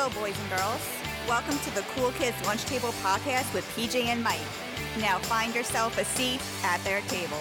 Hello, boys and girls. Welcome to the Cool Kids Lunch Table Podcast with PJ and Mike. Now find yourself a seat at their table.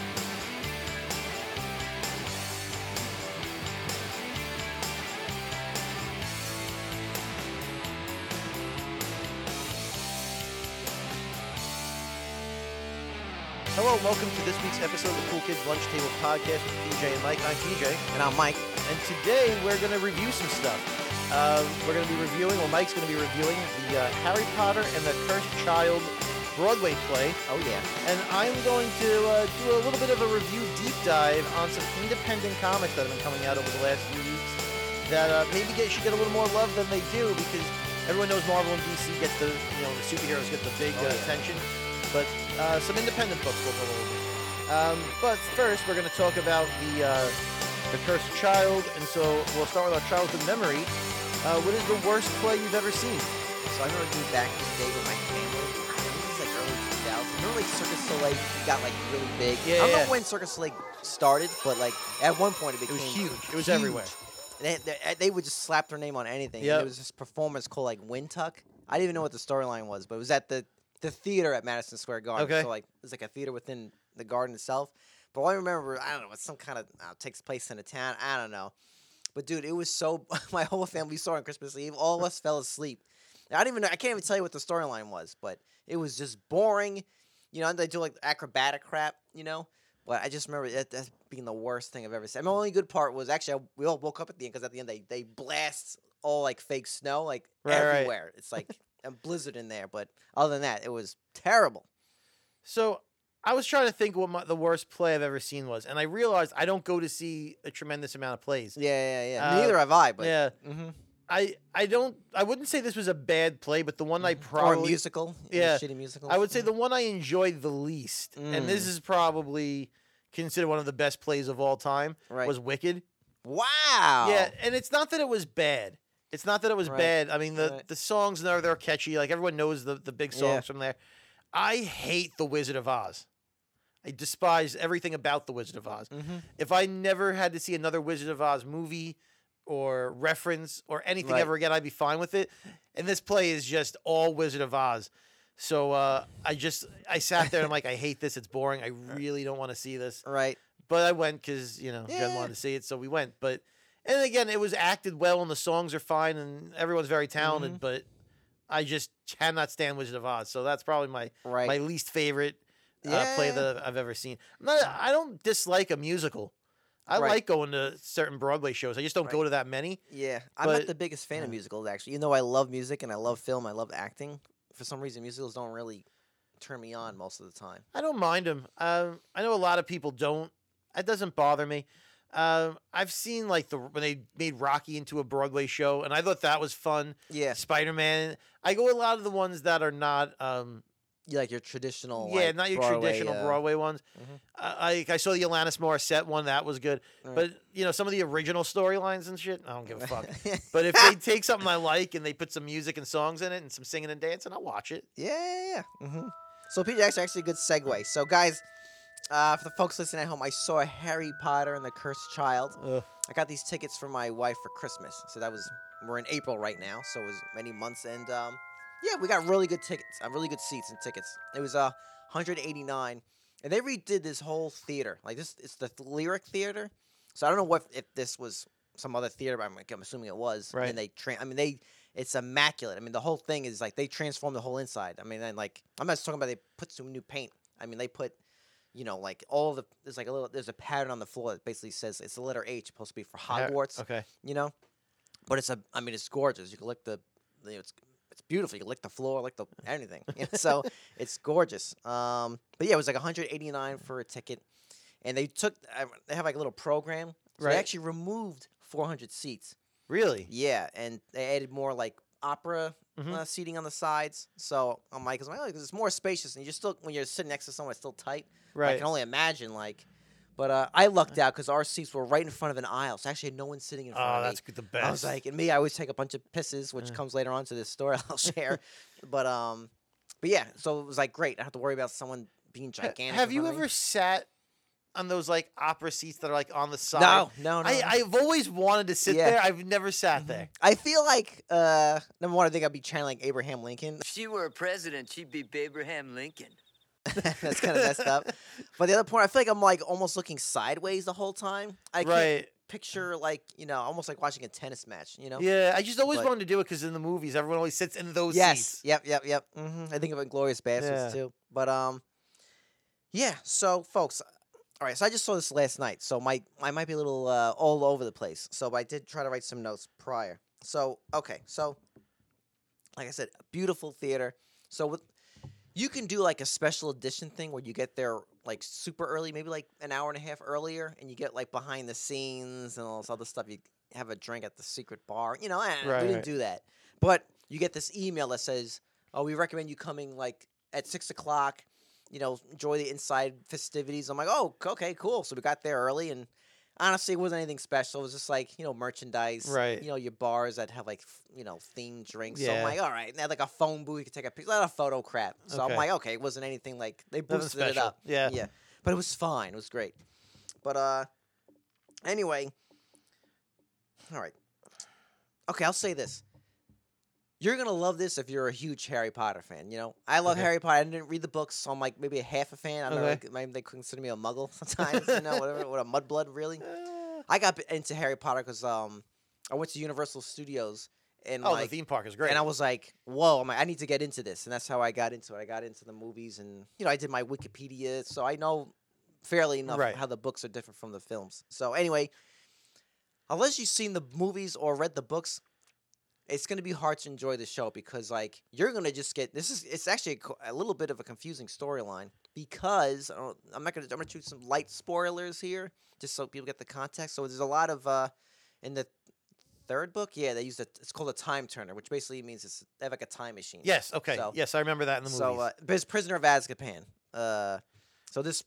Hello and welcome to this week's episode of the Cool Kids Lunch Table Podcast with PJ and Mike. I'm PJ. And I'm Mike. And today we're going to review some stuff. Mike's going to be reviewing the Harry Potter and the Cursed Child Broadway play. Oh, yeah. And I'm going to do a little bit of a review deep dive on some independent comics that have been coming out over the last few weeks that maybe should get a little more love than they do, because everyone knows Marvel and DC get the superheroes get the big attention. But some independent books we'll go over. But first, we're going to talk about the Cursed Child, and so we'll start with our childhood memory. What is the worst play you've ever seen? So I remember doing back in the day with my family. I think it was like early 2000s. Remember like Circus Soleil got like really big? Yeah, I don't know when Circus Soleil started, but like at one point it became huge. It was everywhere. They would just slap their name on anything. Yep. There was this performance called like Wind Tuck. I didn't even know what the storyline was, but it was at the theater at Madison Square Garden. Okay. So like it's like a theater within the garden itself. But all I remember, I don't know, it's some kind of takes place in a town. I don't know. But dude, it was so. My whole family saw it on Christmas Eve. All of us fell asleep. I can't even tell you what the storyline was, but it was just boring. You know, they do like acrobatic crap. You know, but I just remember that being the worst thing I've ever seen. The only good part was actually we all woke up at the end, because at the end they blast all like fake snow like everywhere. Right. It's like a blizzard in there. But other than that, it was terrible. So I was trying to think what the worst play I've ever seen was, and I realized I don't go to see a tremendous amount of plays. Yeah. Neither have I. But yeah, I wouldn't say this was a bad play, but the one I probably or a musical. Yeah, shitty musical. I would say the one I enjoyed the least, and this is probably considered one of the best plays of all time. Right. Was Wicked. Wow. Yeah, and it's not that it was bad. It's not that it was bad. I mean, the songs they're catchy. Like everyone knows the big songs from there. I hate The Wizard of Oz. I despise everything about The Wizard of Oz. Mm-hmm. If I never had to see another Wizard of Oz movie or reference or anything ever again, I'd be fine with it. And this play is just all Wizard of Oz. So I sat there and I'm like, I hate this. It's boring. I really don't want to see this. Right. But I went because, Jen wanted to see it, so we went. And again, it was acted well and the songs are fine and everyone's very talented, but I just cannot stand Wizard of Oz. So that's probably my least favorite play that I've ever seen. I don't dislike a musical. I like going to certain Broadway shows. I just don't go to that many. Yeah, I'm not the biggest fan of musicals, actually. You know, I love music and I love film. I love acting. For some reason, musicals don't really turn me on most of the time. I don't mind them. I know a lot of people don't. It doesn't bother me. I've seen when they made Rocky into a Broadway show, and I thought that was fun. Yeah, Spider-Man. I go a lot of the ones that are not. You like your traditional. Yeah, not your traditional Broadway ones. Mm-hmm. I saw the Alanis Morissette one. That was good. Right. But some of the original storylines and shit, I don't give a fuck. But if they take something I like and they put some music and songs in it and some singing and dancing, I'll watch it. Yeah. Mm-hmm. So PJ, actually a good segue. So guys. For the folks listening at home, I saw Harry Potter and the Cursed Child. I got these tickets for my wife for Christmas. So we're in April right now, so it was many months. And we got really good tickets, really good seats and tickets. It was $189, and they redid this whole theater. Like it's the Lyric Theater. So I don't know if this was some other theater, but I'm assuming it was. Right. And it's immaculate. I mean, the whole thing is like they transformed the whole inside. I mean, and like I'm not just talking about they put some new paint. I mean, they put. Like there's a pattern on the floor that basically says it's the letter H, supposed to be for Hogwarts. Okay. But it's gorgeous. You can lick it's beautiful. You can lick the floor, lick anything. So it's gorgeous. But yeah, it was like $189 for a ticket, and they have like a little program. So they actually removed 400 seats. Really? Yeah, and they added more like opera seating on the sides. So I'm like, because it's more spacious, and when you're sitting next to someone, it's still tight. Right. I can only imagine, but I lucked out because our seats were right in front of an aisle, so actually I had no one sitting in front of me. Oh, that's the best. I was like, and me, I always take a bunch of pisses, which comes later on to this story I'll share. But yeah, so it was like great. I don't have to worry about someone being gigantic. Have you ever sat on those like opera seats that are like on the side. No. I've always wanted to sit there. I've never sat there. I feel like number one, I think I'd be channeling Abraham Lincoln. If she were a president, she'd be Abraham Lincoln. That's kind of messed up. But the other point, I feel like I'm like almost looking sideways the whole time. I can't picture like, almost like watching a tennis match, Yeah, I just always wanted to do it because in the movies, everyone always sits in those seats. Yep. I think of Inglourious Basterds too. But yeah. So folks, all right. So I just saw this last night, so I might be a little all over the place. So I did try to write some notes prior. So okay. So like I said, beautiful theater. So you can do like a special edition thing where you get there like super early, maybe like an hour and a half earlier, and you get like behind the scenes and all this other stuff. You have a drink at the secret bar. We didn't do that. But you get this email that says, "Oh, we recommend you coming like at 6 o'clock. Enjoy the inside festivities." I'm like, "Oh, okay, cool." So we got there early, and honestly, it wasn't anything special. It was just like, merchandise. Right. Your bars that have like, themed drinks. Yeah. So I'm like, all right. And they had like a phone booth. You could take a picture. A lot of photo crap. So I'm like, okay, it wasn't anything like, they boosted it up. Yeah. Yeah. But it was fine. It was great. But anyway. All right. Okay, I'll say this. You're going to love this if you're a huge Harry Potter fan, I love Harry Potter. I didn't read the books, so I'm like maybe a half a fan. I don't know, maybe they consider me a muggle sometimes, whatever, what a mudblood, really. I got into Harry Potter because I went to Universal Studios. And the theme park is great. And I was like, whoa, I need to get into this. And that's how I got into it. I got into the movies, and, I did my Wikipedia, so I know fairly enough how the books are different from the films. So anyway, unless you've seen the movies or read the books, it's going to be hard to enjoy the show because, like, you're going to just get it's actually a little bit of a confusing storyline because I'm going to choose some light spoilers here just so people get the context. So there's a lot of, in the third book, they use it's called a time turner, which basically means they have like a time machine. Yes, okay. So, yes, I remember that in the movies. So, but it's Prisoner of Azkaban. So this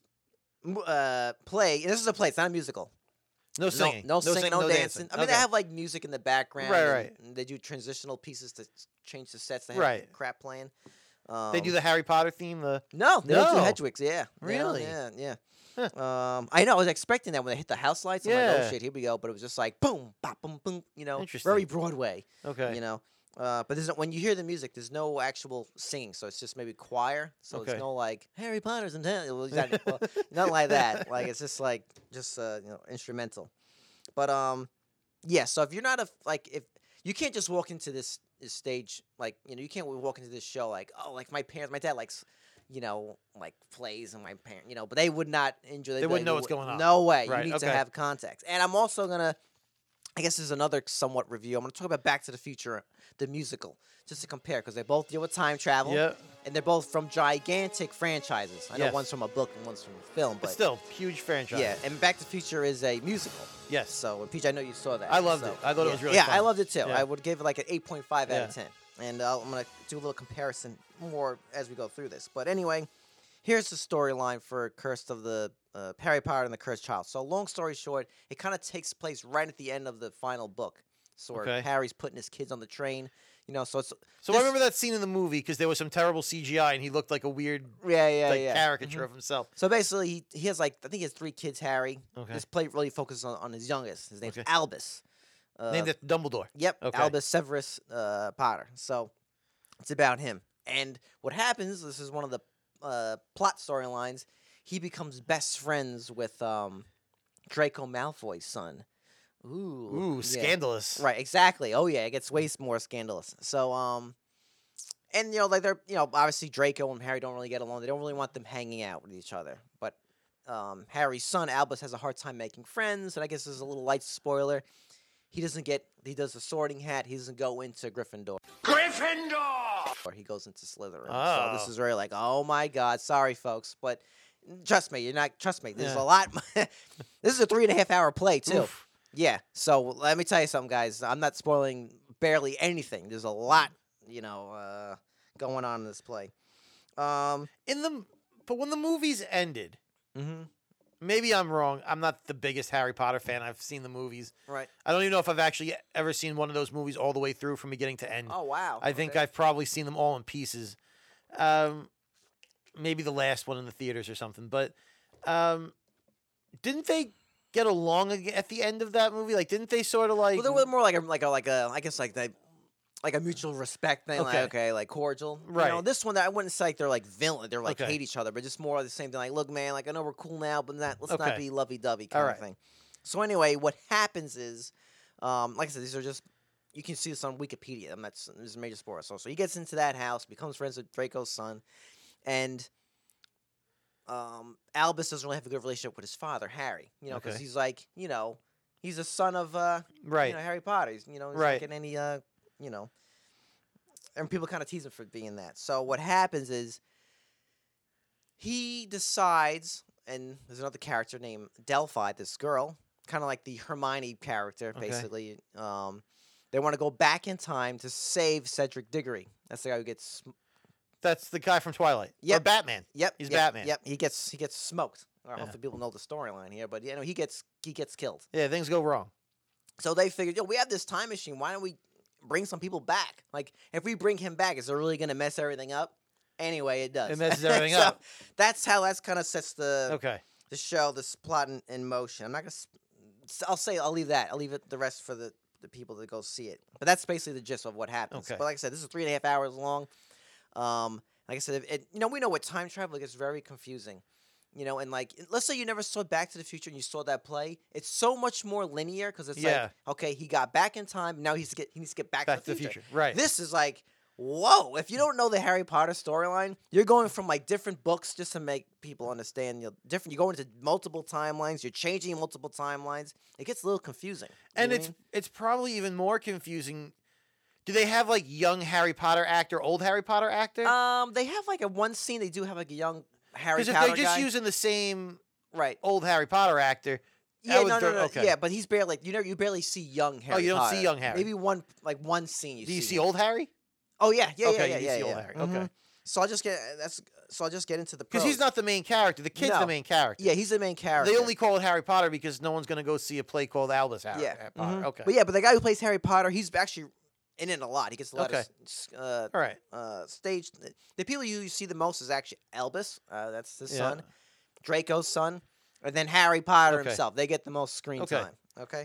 play, and this is a play, it's not a musical. No singing. No singing, no dancing. I mean, they have, like, music in the background. Right. And they do transitional pieces to change the sets. They have crap playing. They do the Harry Potter theme? No, they don't do Hedwig's, Really? Yeah. Huh. I know, I was expecting that when they hit the house lights. I'm like, oh, shit, here we go. But it was just like, boom, bop, boom, boom, very Broadway. Okay. But when you hear the music, there's no actual singing, so it's just maybe choir. So it's no like Harry Potter's in town. Not like that. Like it's just like instrumental. But so if you're not if you can't just walk into this stage like you can't walk into this show like like my dad likes like plays and my parent but they would not enjoy. They wouldn't know what's going on. No way. Right, you need to have context. And I'm also gonna. I guess there's another somewhat review. I'm going to talk about Back to the Future, the musical, just to compare, because they both deal with time travel, and they're both from gigantic franchises. I know one's from a book and one's from a film, but still, huge franchise. Yeah, and Back to the Future is a musical. Yes. So, PJ, I know you saw that. I loved it. I thought it was really fun. Yeah, I loved it too. Yeah. I would give it like an 8.5 out of 10. And I'm going to do a little comparison more as we go through this. But anyway, here's the storyline for Harry Potter and the Cursed Child. So long story short, it kind of takes place right at the end of the final book. So where Harry's putting his kids on the train, so it's... So I remember that scene in the movie because there was some terrible CGI and he looked like a weird caricature of himself. So basically, he has I think he has 3 kids, Harry. Okay. This play really focuses on his youngest. His name's Albus. Named after Dumbledore. Yep, Albus Severus Potter. So it's about him. And what happens, this is one of the plot storylines, he becomes best friends with Draco Malfoy's son. Ooh, scandalous. Right, exactly. Oh yeah, it gets way more scandalous. So and they're obviously Draco and Harry don't really get along. They don't really want them hanging out with each other. But Harry's son Albus has a hard time making friends, and I guess there's a little light spoiler. He does the Sorting Hat. He doesn't go into Gryffindor. Or he goes into Slytherin. So this is very like, oh my God, sorry folks, but trust me, there's a lot. This is a 3.5 hour play too. Oof. Yeah. So let me tell you something, guys. I'm not spoiling barely anything. There's a lot, going on in this play. But when the movies ended, maybe I'm wrong. I'm not the biggest Harry Potter fan. I've seen the movies. Right. I don't even know if I've actually ever seen one of those movies all the way through from beginning to end. Oh, wow. I think I've probably seen them all in pieces. Maybe the last one in the theaters or something. But Didn't they get along at the end of that movie? Like, didn't they sort of like? Well, they were more I guess like they. Like a mutual respect thing, like cordial. Right. You know, this one, I wouldn't say like they're like villain. They're like Okay. hate each other, but just more of the same thing. Like, look, man, like I know we're cool now, but let's not Okay. be lovey-dovey All kind right. of thing. So anyway, what happens is, like I said, these are just you can see this on Wikipedia. And this is a major spoiler. So he gets into that house, becomes friends with Draco's son, and Albus doesn't really have a good relationship with his father, Harry. You know, because Okay. he's like, you know, he's a son of Right. you know, Harry Potter. He's not Right. getting any you know. And people kind of tease him for being that. So what happens is he decides, and there's another character named Delphi, this girl, kind of like the Hermione character, Okay. basically. They want to go back in time to save Cedric Diggory. That's the guy who gets. That's the guy from Twilight. Yep. Or Batman. Yep. He's yep, Batman. Yep. He gets smoked. Or Yeah. hopefully people know the storyline here, but you know he gets killed. Yeah, things go wrong. So they figured, we have this time machine. Why don't we bring some people back? Like, if we bring him back, is it really going to mess everything up? Anyway, it does. It messes everything So up. that's kind of sets the Okay. show, this plot in motion. I'm not going to. I'll leave that. I'll leave it the rest for the people that go see it. But that's basically the gist of what happens. Okay. But like I said, this is 3.5 hours long. Like I said, we know with time travel, it gets very confusing. You know, and like, let's say you never saw Back to the Future and you saw that play. It's so much more linear because it's like, okay, he got back in time. Now he needs to get back to the future. Right. This is like, whoa. If you don't know the Harry Potter storyline, you're going from like different books just to make people understand. You're going into multiple timelines. You're changing multiple timelines. It gets a little confusing. And it's probably even more confusing. Do they have like young Harry Potter actor, old Harry Potter actor? They have like a one scene. They do have like a young Harry Because Potter if they're just guy. using the same Right. old Harry Potter actor, Yeah, that no. okay. Yeah, but he's barely you barely see young Harry. Oh, you don't Potter. see young Harry. Maybe one scene you see. Do you see him. old Harry? Oh yeah, Okay, yeah. you see old Harry. Mhm. Okay. So I'll just get into the Because he's pros. not the main character. The kid's No. the main character. Yeah, he's the main character. They only call it Harry Potter because no one's going to go see a play called Albus Harry Potter. Mhm. Okay. But the guy who plays Harry Potter, he's actually in it a lot. He gets a lot Okay. of All right. stage. The people you see the most is actually Albus. That's his Yeah. son, Draco's son, and then Harry Potter Okay. himself. They get the most screen Okay. time. Okay.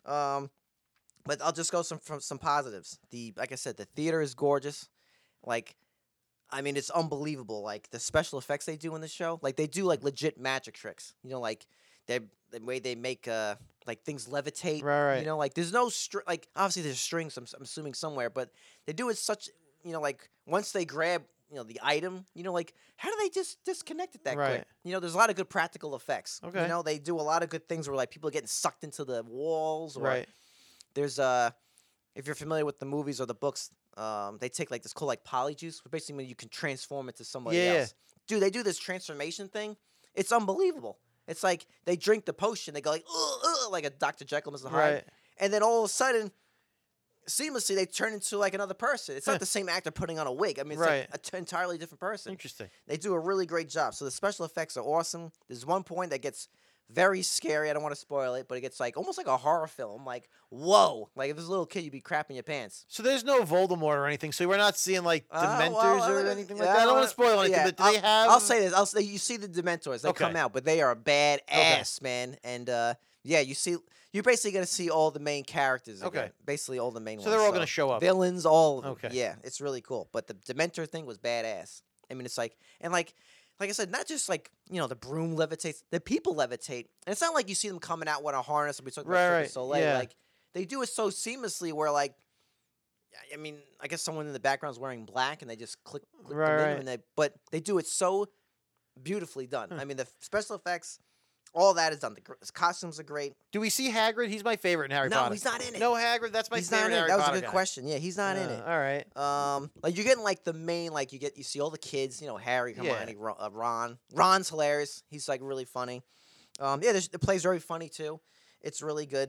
But I'll just go from some positives. Like I said, the theater is gorgeous. Like, I mean, it's unbelievable. Like the special effects they do in the show, like they do like legit magic tricks. You know, like the way they make like things levitate. Right. You know, like there's no like obviously there's strings. I'm assuming somewhere, but they do it such. You know, like once they grab the item, like how do they just disconnect it that Right. quick? There's a lot of good practical effects. Okay. They do a lot of good things where like people are getting sucked into the walls. Or Right. There's if you're familiar with the movies or the books, they take like this called like polyjuice, which basically when you can transform into somebody Yeah. else. Dude, they do this transformation thing. It's unbelievable. It's like they drink the potion, they go like like a Dr. Jekyll, Mr. Hyde, Right. and then all of a sudden, seamlessly they turn into like another person. It's not the same actor putting on a wig. I mean, it's Right. like an entirely different person. Interesting. They do a really great job. So the special effects are awesome. There's one point that gets very scary. I don't want to spoil it, but it gets like almost like a horror film. Like, whoa. Like if there's a little kid, you'd be crapping your pants. So there's no Voldemort or anything. So we're not seeing like Dementors Well, or anything like yeah, that. I don't want to spoil anything, but do they have? I'll say this. You see the Dementors. They come Okay. out, but they are badass, man. And you're basically going to see all the main characters again. Okay. Basically all the main ones. So they're all gonna show up. Villains, all of them. Okay. Yeah, it's really cool. But the Dementor thing was badass. I mean, it's like, and like I said, not just like, the broom levitates, the people levitate. And it's not like you see them coming out with a harness. We talked about Cirque du Right. Soleil. Yeah. Like, they do it so seamlessly where, like, I mean, I guess someone in the background is wearing black and they just click Right, them in. right. And but they do it so beautifully done. I mean, the special effects, all that is done. The costumes are great. Do we see Hagrid? He's my favorite in Harry No, Potter. he's not in it. No Hagrid. That's my He's favorite not in it. Harry That was a Potter good guy. question. Yeah, he's not in it. All right. Like you're getting like the main, like you see all the kids, Harry, Hermione, Ron. Ron's hilarious. He's like really funny. The play's very funny too. It's really good.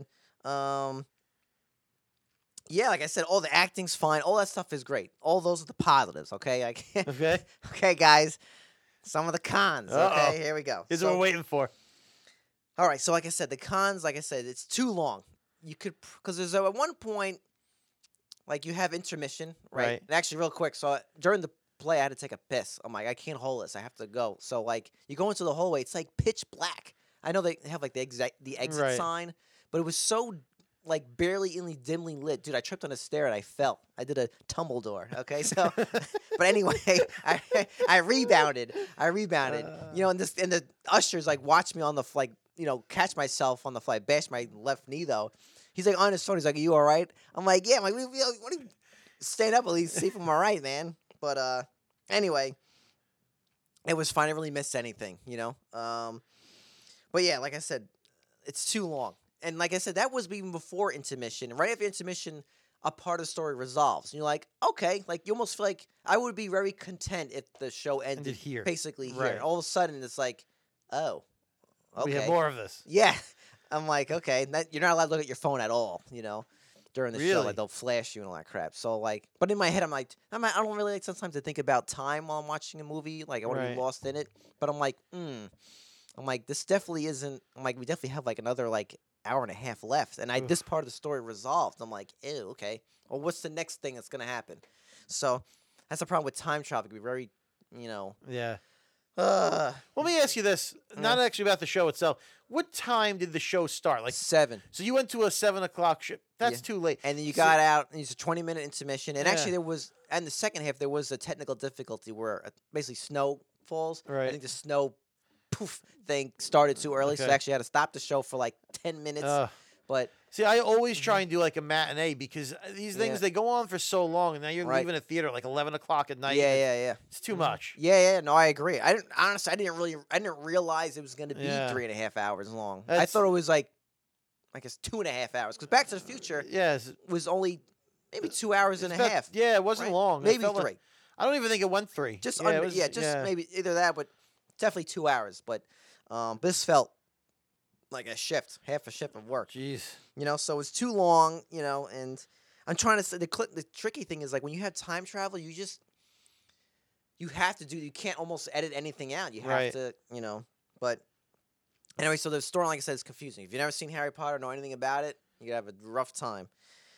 Yeah, like I said, all the acting's fine. All that stuff is great. All those are the positives. Okay, Okay. okay, guys. Some of the cons. Uh-oh. Okay, here we go. Here's what we're waiting for. All right, so like I said, the cons, like I said, it's too long. You could, because there's at one point, like you have intermission, right? Right. And actually, real quick, so during the play, I had to take a piss. I'm like, I can't hold this. I have to go. So like, you go into the hallway. It's like pitch black. I know they have like the exit sign, but it was so like barely dimly lit. Dude, I tripped on a stair and I fell. I did a tumble door. Okay, so but anyway, I rebounded. You know, and the ushers like watched me on the flight. You know, catch myself on the flight, bash my left knee though. He's like on his phone. He's like, "Are you all right?" I'm like, "Yeah." I'm like, "What do you stand up at least see if I'm all right, man?" But anyway, it was fine. I really missed anything, you know. But yeah, like I said, it's too long. And like I said, that was even before intermission. Right after intermission, a part of the story resolves. And you're like, okay, like you almost feel like I would be very content if the show ended here. Basically here. Right. All of a sudden, it's like, oh, okay. We have more of this. Yeah. I'm like, okay, you're not allowed to look at your phone at all, you know, during the show. Like they'll flash you and all that crap. So like, but in my head, I'm like, I don't really like sometimes to think about time while I'm watching a movie. Like I want to be lost in it. But I'm like, I'm like, this definitely isn't. I'm like, we definitely have like another like hour and a half left, and this part of the story resolved. I'm like, ew, okay. Well, what's the next thing that's gonna happen? So that's the problem with time travel. It can be very, you know. Yeah. Let me ask you this: not actually about the show itself. What time did the show start? Like 7. So you went to a 7 o'clock show. That's too late. And then you got out. And it was a 20-minute intermission. And actually, there was, and the second half, there was a technical difficulty where basically snow falls. Right. I think the snow poof thing started too early, so they actually had to stop the show for like 10 minutes. But see, I always try and do like a matinee because these things they go on for so long, and now you're leaving a theater at like 11 o'clock at night. Yeah. It's too much. Yeah. No, I agree. I didn't realize it was going to be 3.5 hours long. I thought it was like, I guess 2.5 hours. Because Back to the Future was only maybe 2 hours and a half. Yeah, it wasn't long. Maybe 3. Like, I don't even think it went 3. Just maybe either that, but definitely 2 hours. But this felt like half a shift of work. Jeez. You know, so it's too long, you know, and I'm trying to say the tricky thing is like when you have time travel, you can't almost edit anything out. You have to, you know, but anyway, so the story, like I said, is confusing. If you've never seen Harry Potter, know anything about it, you're going to have a rough time.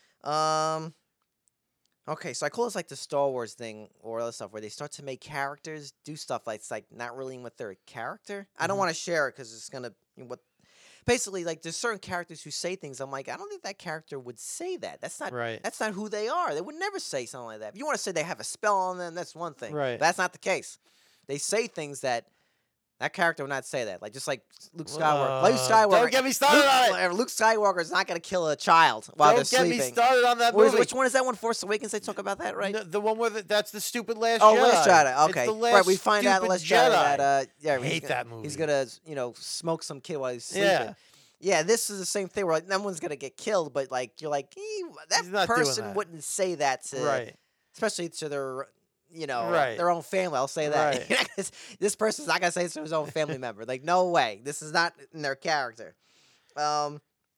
Okay, so I call this like the Star Wars thing or other stuff where they start to make characters do stuff like it's like not really with their character. I don't want to share it because it's gonna basically like there's certain characters who say things. I'm like, I don't think that character would say that. That's not That's not who they are. They would never say something like that. If you want to say they have a spell on them, that's one thing. Right. But that's not the case. They say things that character would not say that. Like just like Luke Skywalker. Don't get me started on it. Luke Skywalker is not going to kill a child while they're sleeping. Don't get me started on that movie. Which one is that one? Force Awakens. They talk about that, right? No, the one where that's the stupid Last Jedi. Jedi. Oh, Last Jedi. Okay. It's the last we find out Last Jedi that I hate that movie. He's gonna smoke some kid while he's sleeping. Yeah, this is the same thing where like no one's gonna get killed, but like you're like that person wouldn't say that to especially to their their own family. I'll say that. Right. This person's not gonna say it to his own family member. Like, no way. This is not in their character. I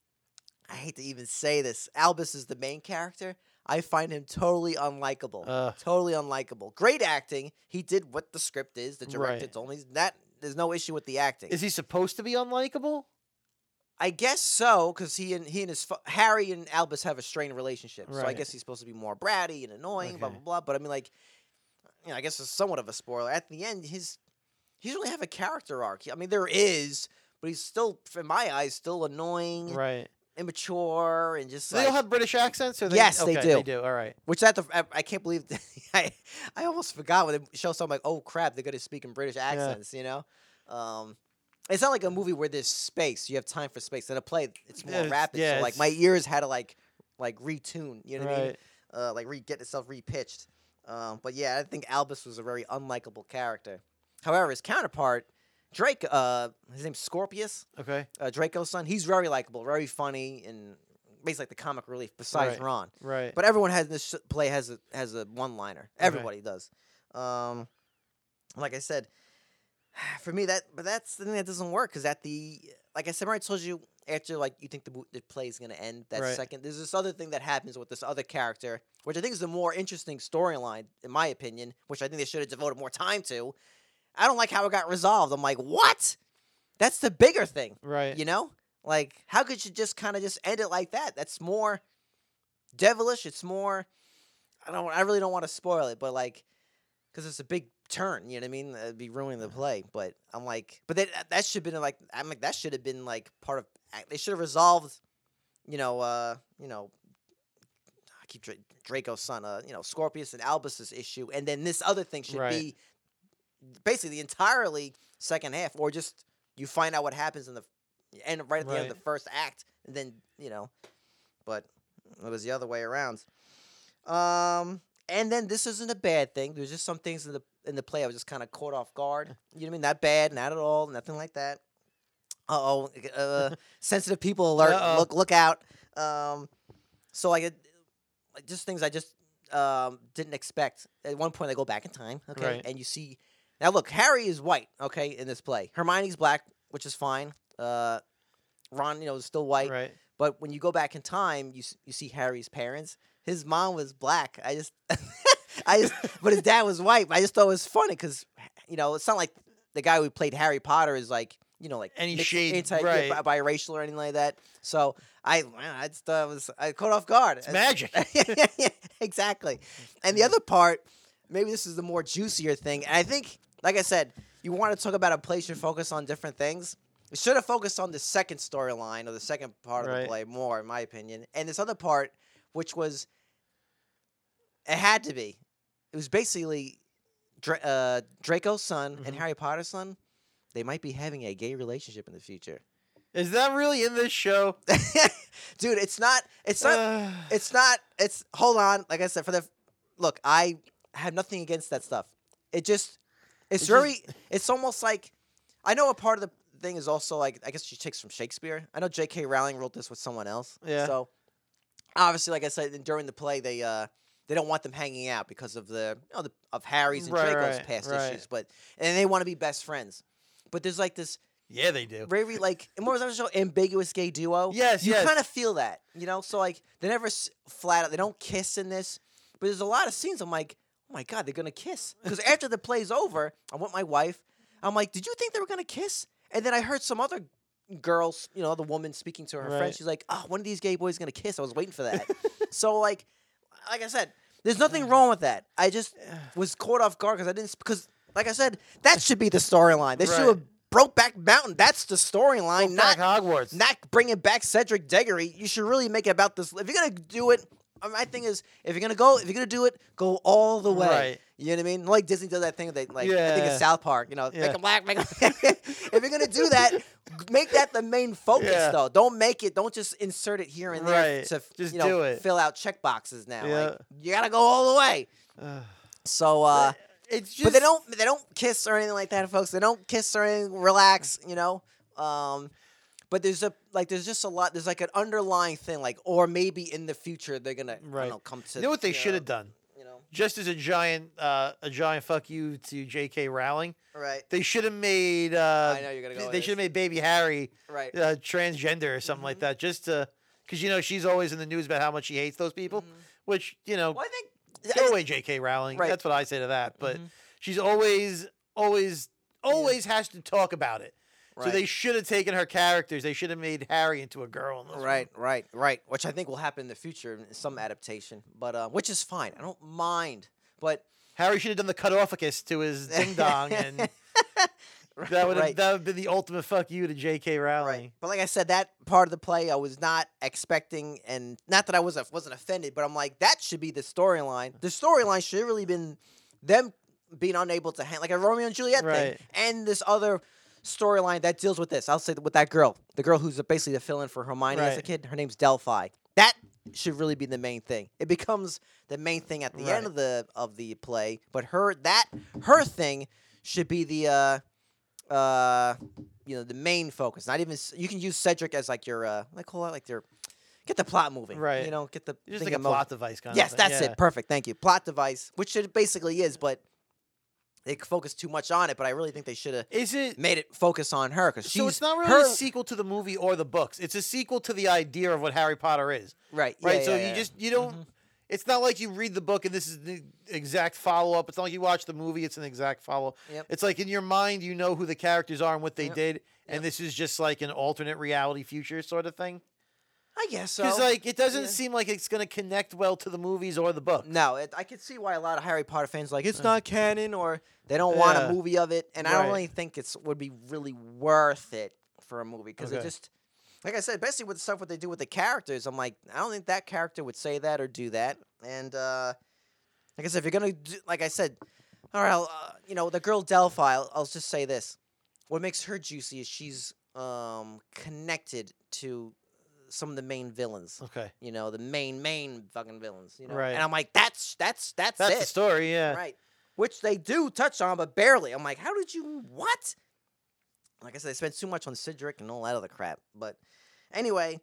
hate to even say this. Albus is the main character. I find him totally unlikable. Totally unlikable. Great acting. He did what the script is. The director told me that. There's no issue with the acting. Is he supposed to be unlikable? I guess so, because Harry and Albus have a strained relationship. So I guess he's supposed to be more bratty and annoying, blah blah blah. But I mean, like, I guess it's somewhat of a spoiler. At the end, he doesn't really have a character arc. I mean, there is, but he's still, in my eyes, still annoying, immature, and just. Do they all have British accents? Or yes, they do. They do. All right. Which I can't believe. I almost forgot when they show something like, oh crap, they're gonna speak in British accents. You know. It's not like a movie where there's space. You have time for space. In a play, it's more rapid. So like my ears had to like retune. You know what I mean? Like get itself repitched. But yeah, I think Albus was a very unlikable character. However, his counterpart, Drake, his name's Scorpius. Okay. Draco's son. He's very likable, very funny, and basically like the comic relief besides Ron. Right. But everyone has this play has a one-liner. Everybody does. Like I said. For me, that's the thing that doesn't work because like I said, I told you after like you think the play is gonna end that second. There's this other thing that happens with this other character, which I think is the more interesting storyline in my opinion, which I think they should have devoted more time to. I don't like how it got resolved. I'm like, what? That's the bigger thing, right? You know, like how could you just kind of just end it like that? That's more devilish. It's more. I really don't want to spoil it, but like, because it's a big turn. You know what I mean? It'd be ruining the play. But I'm like, but that should have been like, I'm like, that should have been like part of. They should have resolved. I keep Draco's son. Scorpius and Albus's issue, and then this other thing should be basically the entirely second half, or just you find out what happens in the end right at the end of the first act, and then but it was the other way around. And then this isn't a bad thing. There's just some things in the play I was just kind of caught off guard. You know what I mean? Not bad, not at all, nothing like that. Sensitive people alert! Uh-oh. Look out! So just things I just didn't expect. At one point, they go back in time, okay, and you see. Now look, Harry is white, okay, in this play. Hermione's black, which is fine. Ron, is still white. Right. But when you go back in time, you see Harry's parents. His mom was black. But his dad was white. But I just thought it was funny because, it's not like the guy who played Harry Potter is like, any shade, biracial or anything like that. So I just I caught off guard. It's magic. Yeah, exactly. And the other part, maybe this is the more juicier thing. And I think, like I said, you want to talk about a play should focus on different things. It should have focused on the second storyline or the second part of the play more, in my opinion. And this other part, which was, it had to be. It was basically Draco's son and Harry Potter's son. They might be having a gay relationship in the future. Is that really in this show? Dude, it's not. Hold on. Like I said, look, I have nothing against that stuff. It's almost like, I know a part of the thing is also like, I guess she takes from Shakespeare. I know J.K. Rowling wrote this with someone else. Yeah. So obviously, like I said, during the play, they don't want them hanging out because of of Harry's and Draco's past issues. And they want to be best friends. But there's like this. Yeah, they do. Very like, and what was that show? Ambiguous gay duo. Yes, you kind of feel that, So like, they never flat out. They don't kiss in this. But there's a lot of scenes. I'm like, oh my god, they're gonna kiss. Because after the play's over, I'm with my wife. I'm like, did you think they were gonna kiss? And then I heard some other girls, the woman speaking to her friend. She's like, oh, one of these gay boys is gonna kiss. I was waiting for that. So like I said, there's nothing wrong with that. I just was caught off guard because like I said, that should be the storyline. They should have Brokeback Mountain. That's the storyline. Not Hogwarts. Not bringing back Cedric Diggory. You should really make it about this. If you're gonna do it, my thing is, if you're gonna do it, go all the way. Right. You know what I mean? Like Disney does that thing. I think it's South Park. Make them black. Make them. If you're gonna do that, make that the main focus though. Don't just insert it here and there to just do it. Fill out check boxes now. Yeah. Like, you gotta go all the way. So it's just, but they don't kiss or anything like that, folks. They don't kiss or anything. Relax, But there's just a lot. There's like an underlying thing, like, or maybe in the future they're gonna come to. You know what they should have done? Just as a giant fuck you to J.K. Rowling. Right. They should have made. I know you're gonna go. They should have made Baby Harry transgender or something like that, just to, because she's always in the news about how much she hates those people, which Well, I think. Go away, J.K. Rowling. Right. That's what I say to that. But she's always has to talk about it. Right. So they should have taken her characters. They should have made Harry into a girl. Right. Which I think will happen in the future in some adaptation. But which is fine. I don't mind. But Harry should have done the cut-officus to his ding dong, and that would have been the ultimate fuck you to J.K. Rowling. Right. But like I said, that part of the play I was not expecting, and not that I wasn't offended, but I'm like, that should be the storyline. The storyline should have really been them being unable to handle, like a Romeo and Juliet thing, and this other storyline that deals with this. I'll say with that girl, the girl who's basically the fill-in for Hermione as a kid. Her name's Delphi. That should really be the main thing. It becomes the main thing at the end of the play, but her thing should be the the main focus. Not even, you can use Cedric as like your get the plot moving. Right. Get the just like a plot device kind of thing. Yes, that's it. Perfect. Thank you. Plot device, which it basically is, but they focus too much on it. But I really think they should have made it focus on her, because so it's not really a sequel to the movie or the books. It's a sequel to the idea of what Harry Potter is. Right. Right. Yeah, so yeah, you don't. It's not like you read the book and this is the exact follow-up. It's not like you watch the movie, it's an exact follow-up. Yep. It's like in your mind, you know who the characters are and what they did, and this is just like an alternate reality future sort of thing. I guess so. Because it doesn't seem like it's gonna connect well to the movies or the book. No, I can see why a lot of Harry Potter fans it's not canon, or they don't want a movie of it, and I don't really think would be really worth it for a movie because it just, like I said, basically with the stuff what they do with the characters, I'm like, I don't think that character would say that or do that, and like I said, if you're gonna do, like I said, all right, the girl Delphi, I'll just say this: what makes her juicy is she's connected to some of the main villains. Okay. The main fucking villains. Right. And I'm like, that's it. That's the story, yeah. Right. Which they do touch on, but barely. I'm like, how did you what? Like I said, they spent too much on Cedric and all that other crap. But anyway,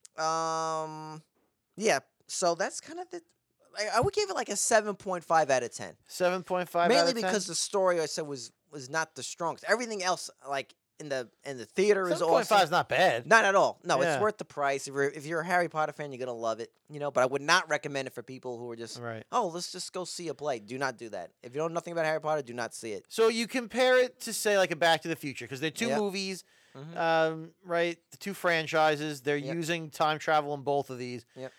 yeah. So that's kind of the. I would give it like a 7.5 out of 10. 7.5. Mainly because the story I said was not the strongest. Everything else, like in the theater, is awesome. 7.5 is not bad. Not at all. No, it's worth the price. If you're a Harry Potter fan, you're gonna love it. But I would not recommend it for people who are just let's just go see a play. Do not do that. If you know nothing about Harry Potter, do not see it. So you compare it to say like a Back to the Future because they're two movies, right? The two franchises. They're using time travel in both of these. Yep.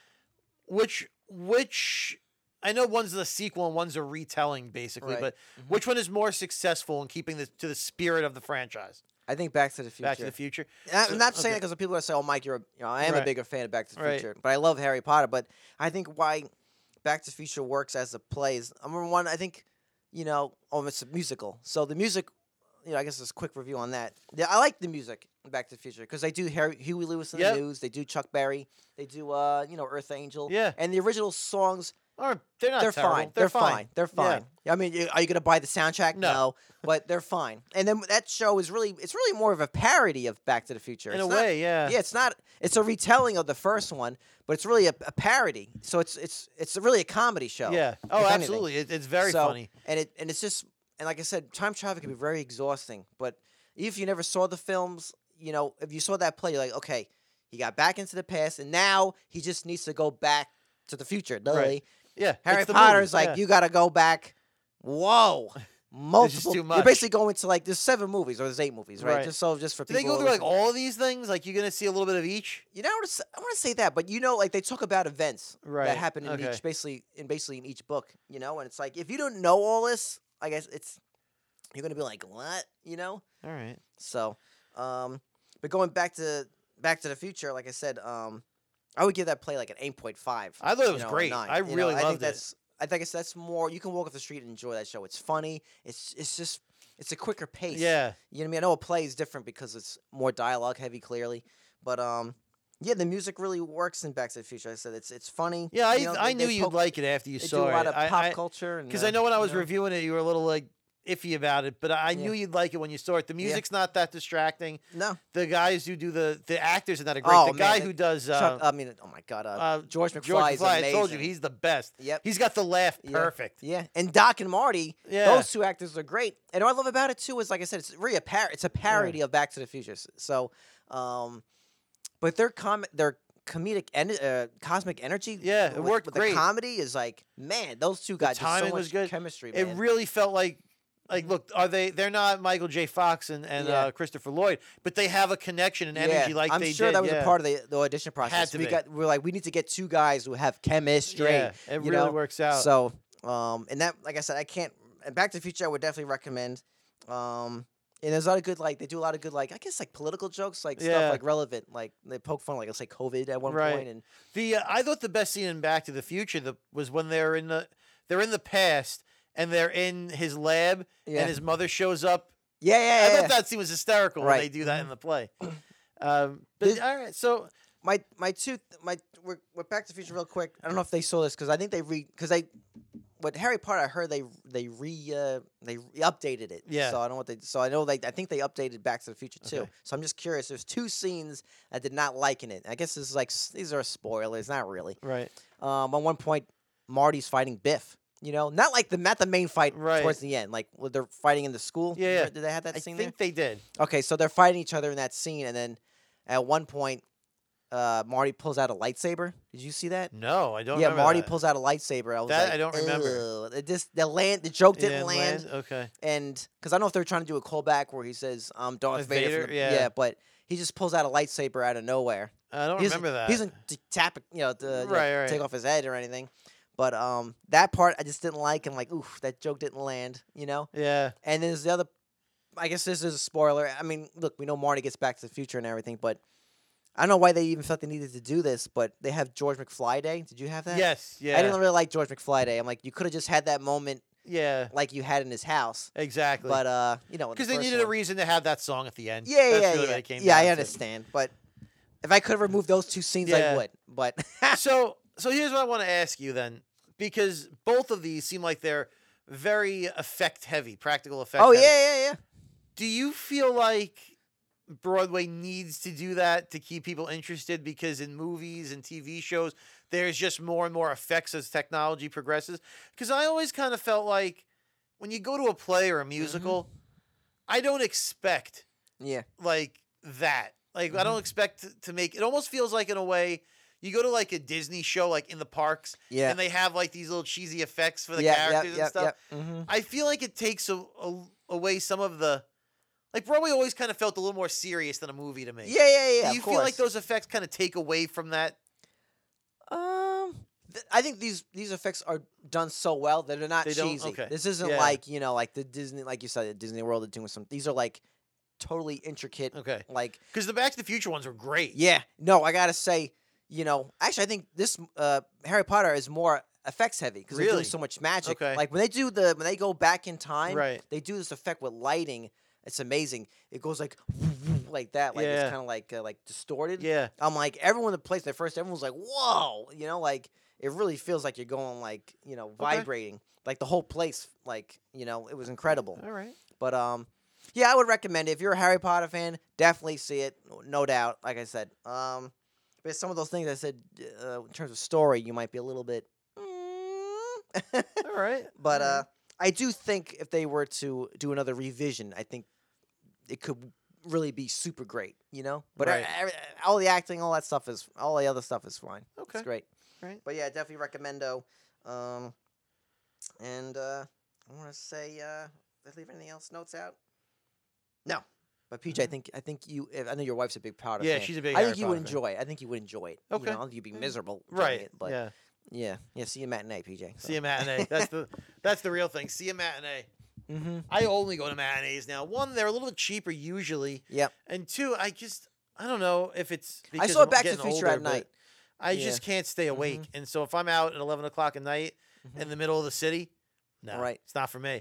Which I know one's the sequel and one's a retelling, basically. But which one is more successful in keeping to the spirit of the franchise? I think Back to the Future. Back to the Future. I'm not saying that because people are saying, "Oh, Mike, I am a bigger fan of Back to the Future," but I love Harry Potter. But I think why Back to the Future works as a play is number one. I think it's a musical, so the music. I guess it's a quick review on that. Yeah, I like the music in Back to the Future because they do Huey Lewis in the News, they do Chuck Berry, they do Earth Angel, and the original songs. They're fine. They're fine. They're fine. Yeah. I mean, are you gonna buy the soundtrack? No, but they're fine. And then that show is really more of a parody of Back to the Future. In a way, yeah. Yeah, it's not. It's a retelling of the first one, but it's really a parody. So it's really a comedy show. Yeah. Oh, absolutely. It's very funny. And it's just like I said, time travel can be very exhausting. But if you never saw the films, if you saw that play, you're like, okay, he got back into the past, and now he just needs to go back to the future. Right. Yeah, Harry Potter's like, you got to go back. Whoa. Multiple. Too much. You're basically going to there's 7 movies or there's 8 movies, right? Just for Do people. they go through like all of these things? Like you're going to see a little bit of each? I want to say that, but they talk about events that happen in each, basically in each book, and it's like, if you don't know all this, I guess you're going to be like, what? All right. So, but going back to the Future, like I said, I would give that play like an 8.5. I thought it was great. I really loved it. I think that's more. You can walk off the street and enjoy that show. It's funny. It's a quicker pace. Yeah. You know what I mean? I know a play is different because it's more dialogue heavy, clearly. But yeah, the music really works in Back to the Future. I said it's funny. Yeah, I knew you'd like it after you saw it. They do a lot of pop culture. Because I know when I was reviewing it, you were a little like iffy about it, but I knew you'd like it when you saw it. The music's not that distracting. No. The guys who do the actors are not a great. The guy who does oh my God, George McFly is amazing. I told you he's the best. Yep. He's got the laugh perfect. Yeah. And Doc and Marty, those two actors are great. And what I love about it too is, like I said, it's really a parody of Back to the Future. So but their comedic cosmic energy, it worked with great. The comedy is like, man, those two guys, the timing so much was good. Chemistry, man. It really felt like look, they're not Michael J. Fox and Christopher Lloyd, but they have a connection and energy like I'm they sure did. That was a part of the audition process. We're like, we need to get 2 guys who have chemistry. Yeah, it really works out. So, and that, like I said, and Back to the Future I would definitely recommend. And there's a lot of good, they do a lot of good, I guess, political jokes, stuff, relevant, they poke fun, let's say COVID at one point. And I thought the best scene in Back to the Future was when they're in the past, and they're in his lab, and his mother shows up. I thought that scene was hysterical when they do that in the play. All right, so we're Back to the Future real quick. I don't know if they saw this because I think with Harry Potter, I heard they updated it. Yeah. So I think they updated Back to the Future too. Okay. So I'm just curious. There's 2 scenes I did not like in it. I guess these are spoilers, not really. Right. At one point, Marty's fighting Biff. Not the main fight towards the end. When they're fighting in the school. Yeah. Did they have that scene? I think they did. Okay, so they're fighting each other in that scene, and then at one point, Marty pulls out a lightsaber. Did you see that? No, I don't. Yeah, remember Marty that. pulls out a lightsaber. I was That like, I don't remember. It just the joke didn't land. Okay. And because I don't know if they're trying to do a callback where he says, Darth With Vader. Vader? Yeah. But he just pulls out a lightsaber out of nowhere. I don't He doesn't- remember that. He doesn't tap it, Right. take off his head or anything. But that part I just didn't like. I'm like, oof, that joke didn't land. Yeah. And then there's the other. I guess this is a spoiler. I mean, look, we know Marty gets back to the future and everything, but I don't know why they even felt they needed to do this. But they have George McFly Day. Did you have that? Yes. Yeah. I didn't really like George McFly Day. I'm like, you could have just had that moment Yeah. like you had in his house. Exactly. But because they needed a reason to have that song at the end. Yeah, That's yeah, really yeah. what it came Yeah, down I to. understand. But if I could have removed those two scenes, I Yeah. would. But So here's what I want to ask you then, because both of these seem like they're very effect heavy, practical effect. oh heavy. yeah. Do you feel like Broadway needs to do that to keep people interested? Because in movies and TV shows, there's just more and more effects as technology progresses. Because I always kind of felt like when you go to a play or a musical, I don't expect Yeah. like that. Like I don't expect to make it. Almost feels like in a way you go to like a Disney show, like in the parks, Yeah. and they have like these little cheesy effects for the Yeah, characters and stuff. Mhm. I feel like it takes away some of the. Like Broadway always kind of felt a little more serious than a movie to me. Yeah. Do you feel like those effects kind of take away from that? I think these effects are done so well that they're not They don't? cheesy. Okay. This isn't Yeah. like like the Disney, like you said, the Disney World are doing some. These are like totally intricate. Okay. Like Because the Back to the Future ones were great. yeah, no, I gotta say, actually, I think this Harry Potter is more effects heavy because they're Really? doing so much magic. Okay. Like when they go back in time, Right. they do this effect with lighting. It's amazing. It goes like that, like Yeah. it's kind of like distorted. Yeah. I'm like everyone that plays at first, everyone was like, "Whoa!" Like it really feels like you're going like vibrating, like the whole place, like it was incredible. All right. But yeah, I would recommend it if you're a Harry Potter fan. Definitely see it, no doubt. Like I said, but some of those things I said in terms of story, you might be a little bit. All right. But All right. I do think if they were to do another revision, I think it could really be super great, But Right. all the acting, all that stuff all the other stuff is fine. Okay. It's great. Right. But yeah, definitely recommendo. And I want to say, did I leave anything else notes out? No. But PJ, I think you. I know your wife's a big Potter Yeah, fan. she's a big I Harry think you would Potter fan. enjoy it. I think you would enjoy it. Okay. I don't think you'd be miserable. doing Right. It, but Yeah. yeah. See you matinee, PJ. See a matinee. That's the real thing. See a matinee. Mm-hmm. I only go to matinees now. One, they're a little bit cheaper usually. Yep. And two, I don't know if it's because I saw I'm Back to the getting Future older, at but night. I Yeah. just can't stay awake. And so if I'm out at 11 o'clock at night in the middle of the city, no, Right. it's not for me.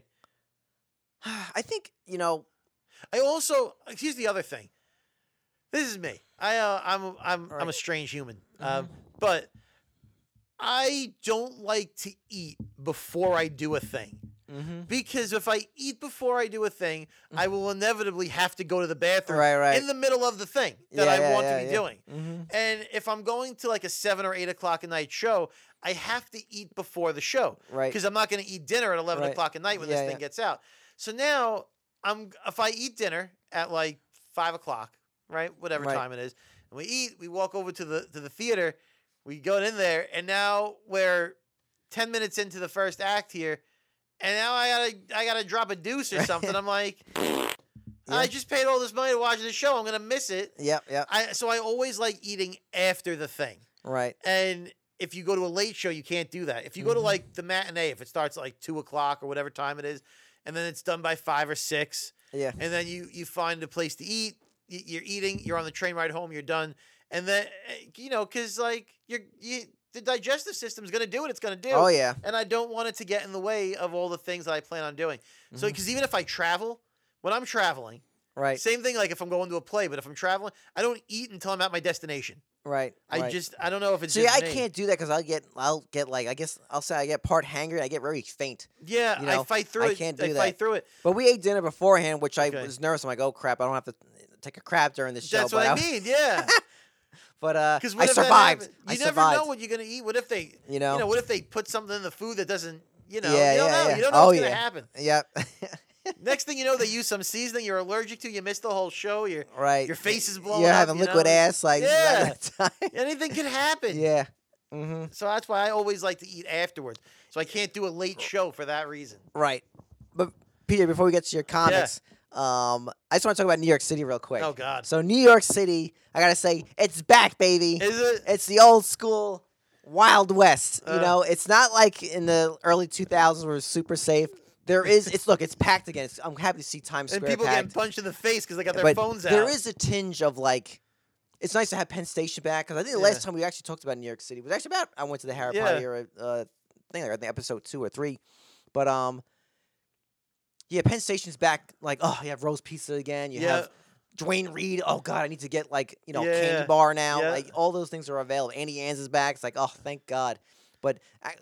I think I also here's the other thing. This is me. I'm a Right. strange human. But I don't like to eat before I do a thing. Because if I eat before I do a thing, I will inevitably have to go to the bathroom Right. in the middle of the thing that Yeah, I yeah, want yeah, to be yeah. doing. And if I'm going to like a 7 or 8 o'clock at night show, I have to eat before the show. Right. Because I'm not going to eat dinner at 11 Right. o'clock at night when Yeah, this thing yeah. gets out. So now if I eat dinner at like 5 o'clock, right, whatever Right. time it is, and we eat, we walk over to the theater, we go in there, and now we're 10 minutes into the first act here, and now I gotta drop a deuce or something. I'm like, I just paid all this money to watch the show. I'm gonna miss it. Yep. So I always like eating after the thing. Right. And if you go to a late show, you can't do that. If you go to like the matinee, if it starts at like 2 o'clock or whatever time it is, and then it's done by 5 or 6, Yeah. and then you find a place to eat, you're eating, you're on the train ride home, you're done, and then because like the digestive system's gonna do what it's gonna do. Oh yeah. And I don't want it to get in the way of all the things that I plan on doing. So because even if I travel, when I'm traveling, Right. same thing like if I'm going to a play, but if I'm traveling, I don't eat until I'm at my destination. Right. I don't know if it's See, just I me. can't do that because I'll get like I'll say I get part hangry. I get very faint. Yeah, I fight through I it. can't do I that. fight through it. But we ate dinner beforehand, which Okay. I was nervous. I'm like, oh crap, I don't have to take a crap during the show. That's but what I mean. Yeah. But Because I survived. You I never survived. know what you're gonna eat. What if they, You know? What if they put something in the food that doesn't, Yeah, you don't know. yeah. You don't know Oh, what's gonna yeah. happen. Yep. Next thing you know, they use some seasoning you're allergic to. You missed the whole show. Your face is blowing up. You're having liquid ass. Like, yeah. Anything can happen. Yeah. Mm-hmm. So that's why I always like to eat afterwards. So I can't do a late show for that reason. Right. But, Peter, before we get to your comics, I just want to talk about New York City real quick. Oh, God. So, New York City, I got to say, it's back, baby. Is it? It's the old school Wild West. You know, it's not like in the early 2000s where it was super safe. It's packed again. I'm happy to see Times Square and people packed. getting punched in the face because they got their phones out. There is a tinge of like, it's nice to have Penn Station back because I think the last time we actually talked about New York City was actually about I went to the Harry Potter thing. I think episode 2 or 3, but Penn Station's back. Like, oh, you have roast pizza again. You have Dwayne Reed. Oh God, I need to get candy bar now. Yeah. Like all those things are available. Andy Ann's is back. It's like, oh, thank God. But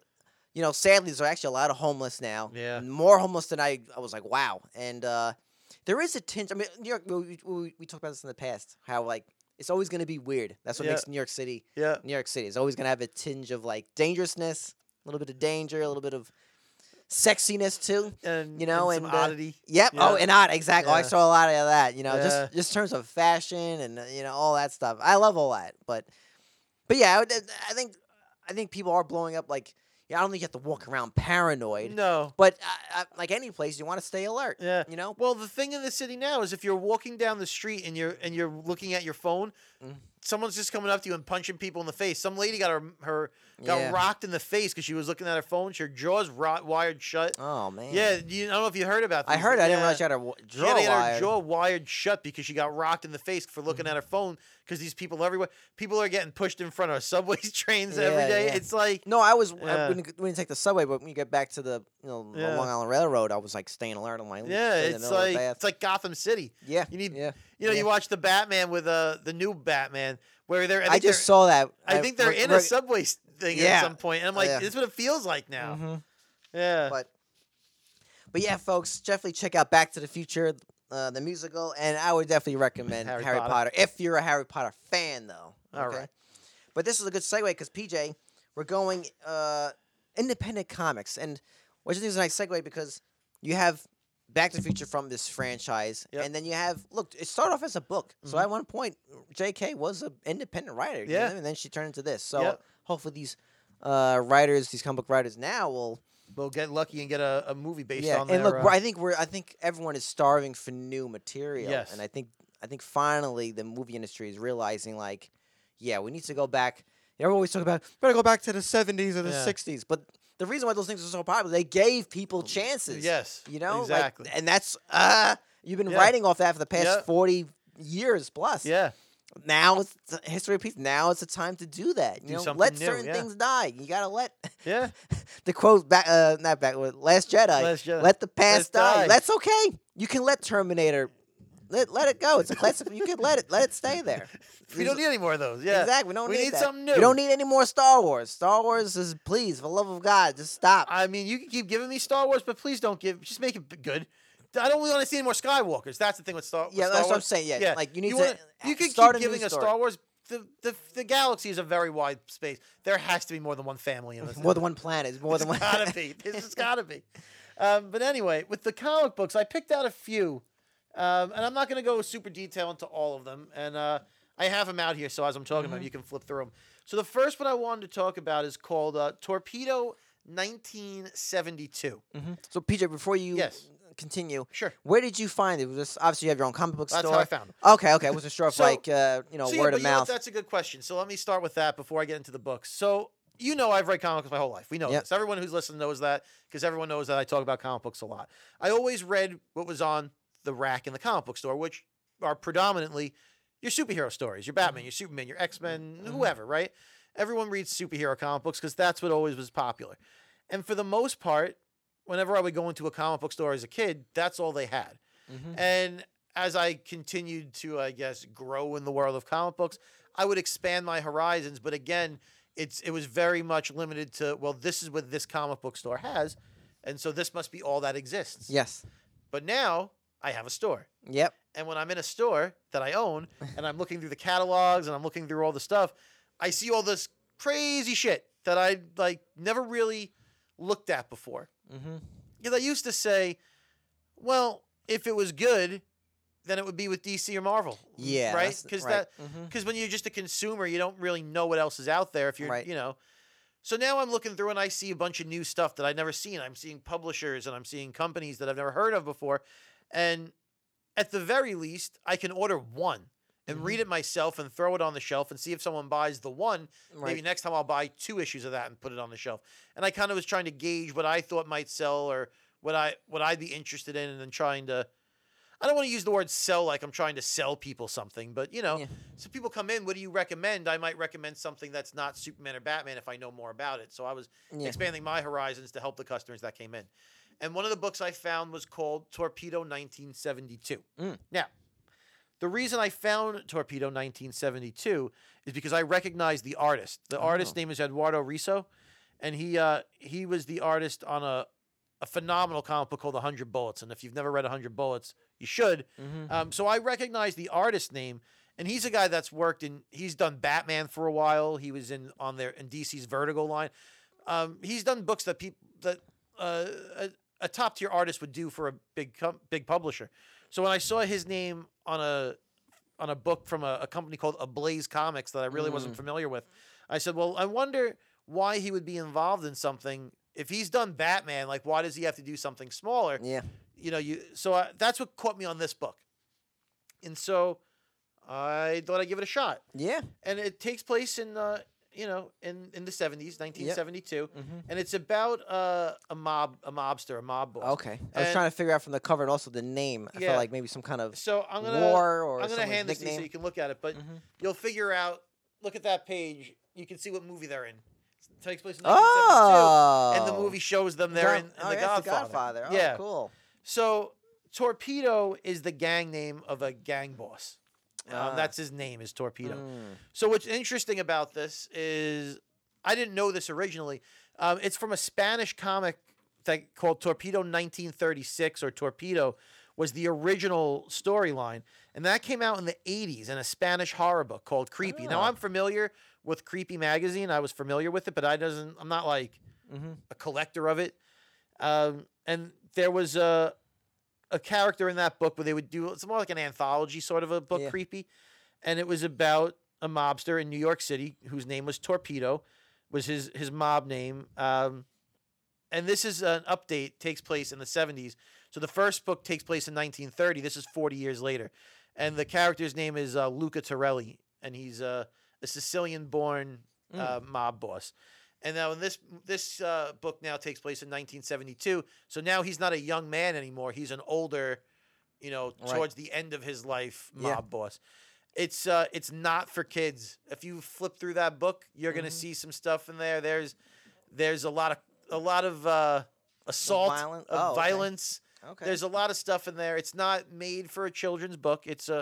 sadly, there's actually a lot of homeless now. Yeah. More homeless than I was like, wow. And there is a tinge. I mean, New York, we talked about this in the past, how, like, it's always going to be weird. That's what makes New York City. Yeah. New York City is always going to have a tinge of, like, dangerousness, a little bit of danger, a little bit of sexiness, too. And, and some oddity. Yep. Yeah. Oh, and odd. Exactly. Yeah. I saw a lot of that, just in terms of fashion and, all that stuff. I love all that. But yeah, I think people are blowing up, like, I don't think you have to walk around paranoid. No. But like any place, you want to stay alert. Yeah. Well, the thing in the city now is if you're walking down the street and you're looking at your phone, someone's just coming up to you and punching people in the face. Some lady got got rocked in the face because she was looking at her phone. Her jaw's wired shut. Oh man. Yeah. I don't know if you heard about this. I heard. I didn't realize she had her jaw wired. Her jaw wired shut because she got rocked in the face for looking at her phone. Because these people everywhere, people are getting pushed in front of subways, trains every day. Yeah. It's like I wouldn't take the subway, but when you get back to the the Long Island Railroad, I was like staying alert on my it's like Gotham City. Yeah, you need you watch the Batman with the new Batman where they're. I just saw that. I think they're in a subway thing at some point, and I'm like, this is what it feels like now. Mm-hmm. Yeah, but yeah, folks, definitely check out Back to the Future. The musical, and I would definitely recommend Harry Potter if you're a Harry Potter fan, though. Okay? All right. But this is a good segue because, PJ, we're going independent comics. And which I think is a nice segue because you have Back to the Future from this franchise, and then you have, it started off as a book. So at one point, J.K. was an independent writer. And then she turned into this. So hopefully these these comic book writers now will get lucky and get a movie based on their... And look, I think everyone is starving for new material. Yes. And I think finally the movie industry is realizing, like, we need to go back. Everyone always talk about, better go back to the 70s or the 60s. But the reason why those things are so popular, they gave people chances. Yes. Exactly. And that's... you've been writing off that for the past 40 years plus. Yeah. Now it's history repeats. Now it's the time to do that. Let certain things die. You gotta let. Yeah. The quote Last Jedi. Let the past die. That's okay. You can let Terminator. Let it go. It's a classic. You can let it stay there. We don't need any more of those. Yeah. Exactly. We need that. something new. We don't need any more Star Wars. Star Wars is, please, for the love of God, just stop. I mean, you can keep giving me Star Wars, but please don't just make it good. I don't want to see any more Skywalkers. That's the thing with Star Wars. Yeah, that's what I'm saying. Yeah. Like you can keep giving us Star Wars. The galaxy is a very wide space. There has to be more than one family in this. More than one planet. More than one. Gotta be. This has gotta be. But anyway, with the comic books, I picked out a few, and I'm not going to go super detailed into all of them. And I have them out here, so as I'm talking about, you can flip through them. So the first one I wanted to talk about is called Torpedo 1972. So PJ, before you continue, sure. Where did you find it? Was this, obviously you have your own comic book store? That's how I found it. Okay. I wasn't sure if word of mouth. That's a good question. So let me start with that before I get into the books. So I've read comic books my whole life. We know this. Everyone who's listening knows that because everyone knows that I talk about comic books a lot. I always read what was on the rack in the comic book store, which are predominantly your superhero stories, your Batman, your Superman, your X-Men, whoever, right? Everyone reads superhero comic books because that's what always was popular. And for the most part, whenever I would go into a comic book store as a kid, that's all they had. And as I continued to, I guess, grow in the world of comic books, I would expand my horizons. But again, it was very much limited to, well, this is what this comic book store has. And so this must be all that exists. Yes. But now I have a store. Yep. And when I'm in a store that I own and I'm looking through the catalogs and I'm looking through all the stuff, I see all this crazy shit that I never really looked at before. Because I used to say, Well, if it was good, then it would be with DC or Marvel. Yeah. Right? Because right. when you're just a consumer, you don't really know what else is out there. If you're, Right. So now I'm looking through and I see a bunch of new stuff that I've never seen. I'm seeing publishers and I'm seeing companies that I've never heard of before. And at the very least, I can order one and read it myself and throw it on the shelf and see if someone buys the one. Right. Maybe next time I'll buy 2 issues of that and put it on the shelf. And I kind of was trying to gauge what I thought might sell or what I'd be interested in, and then trying to. I don't want to use the word sell like I'm trying to sell people something, but so people come in, what do you recommend? I might recommend something that's not Superman or Batman if I know more about it. So I was expanding my horizons to help the customers that came in. And one of the books I found was called Torpedo 1972. Now, the reason I found Torpedo 1972 is because I recognized the artist. The artist's name is Eduardo Risso, and he was the artist on a phenomenal comic book called 100 Bullets. And if you've never read 100 Bullets, you should. So I recognize the artist name, and he's a guy that's he's done Batman for a while. He was in DC's Vertigo line. He's done books that a top tier artist would do for a big publisher. So when I saw his name on a book from a company called Ablaze Comics that I really wasn't familiar with, I said, well, I wonder why he would be involved in something. If he's done Batman, like, why does he have to do something smaller? Yeah. So that's what caught me on this book. And so I thought I'd give it a shot. Yeah. And it takes place in the 70s, 1972. And it's about a mobster, a mob boss. Okay. I was trying to figure out from the cover and also the name. I felt like maybe some kind of war or I'm gonna hand this to nickname. you so you can look at it, but you'll figure out. Look at that page. You can see what movie they're in. It takes place in 1972, and the movie shows them there in The Godfather. The Godfather. Oh, yeah, cool. So Torpedo is the gang name of a gang boss. That's his name, is Torpedo. So what's interesting about this is I didn't know this originally. It's from a Spanish comic called Torpedo 1936, or Torpedo was the original storyline. And that came out in the 80s in a Spanish horror book called Creepy. Now, I'm familiar with Creepy magazine. I was familiar with it, but I'm not like a collector of it. And there was a character in that book where they would do, it's more like an anthology sort of a book, Creepy. And it was about a mobster in New York City whose name was Torpedo, was his mob name. And this is an update, takes place in the 70s. So the first book takes place in 1930. This is 40 years later. And the character's name is Luca Torelli, and he's a Sicilian-born mob boss. And now in this book now takes place in 1972. So now he's not a young man anymore. He's an older, towards the end of his life mob boss. It's not for kids. If you flip through that book, you're gonna see some stuff in there. There's a lot of assault, violence. Okay. There's a lot of stuff in there. It's not made for a children's book. It's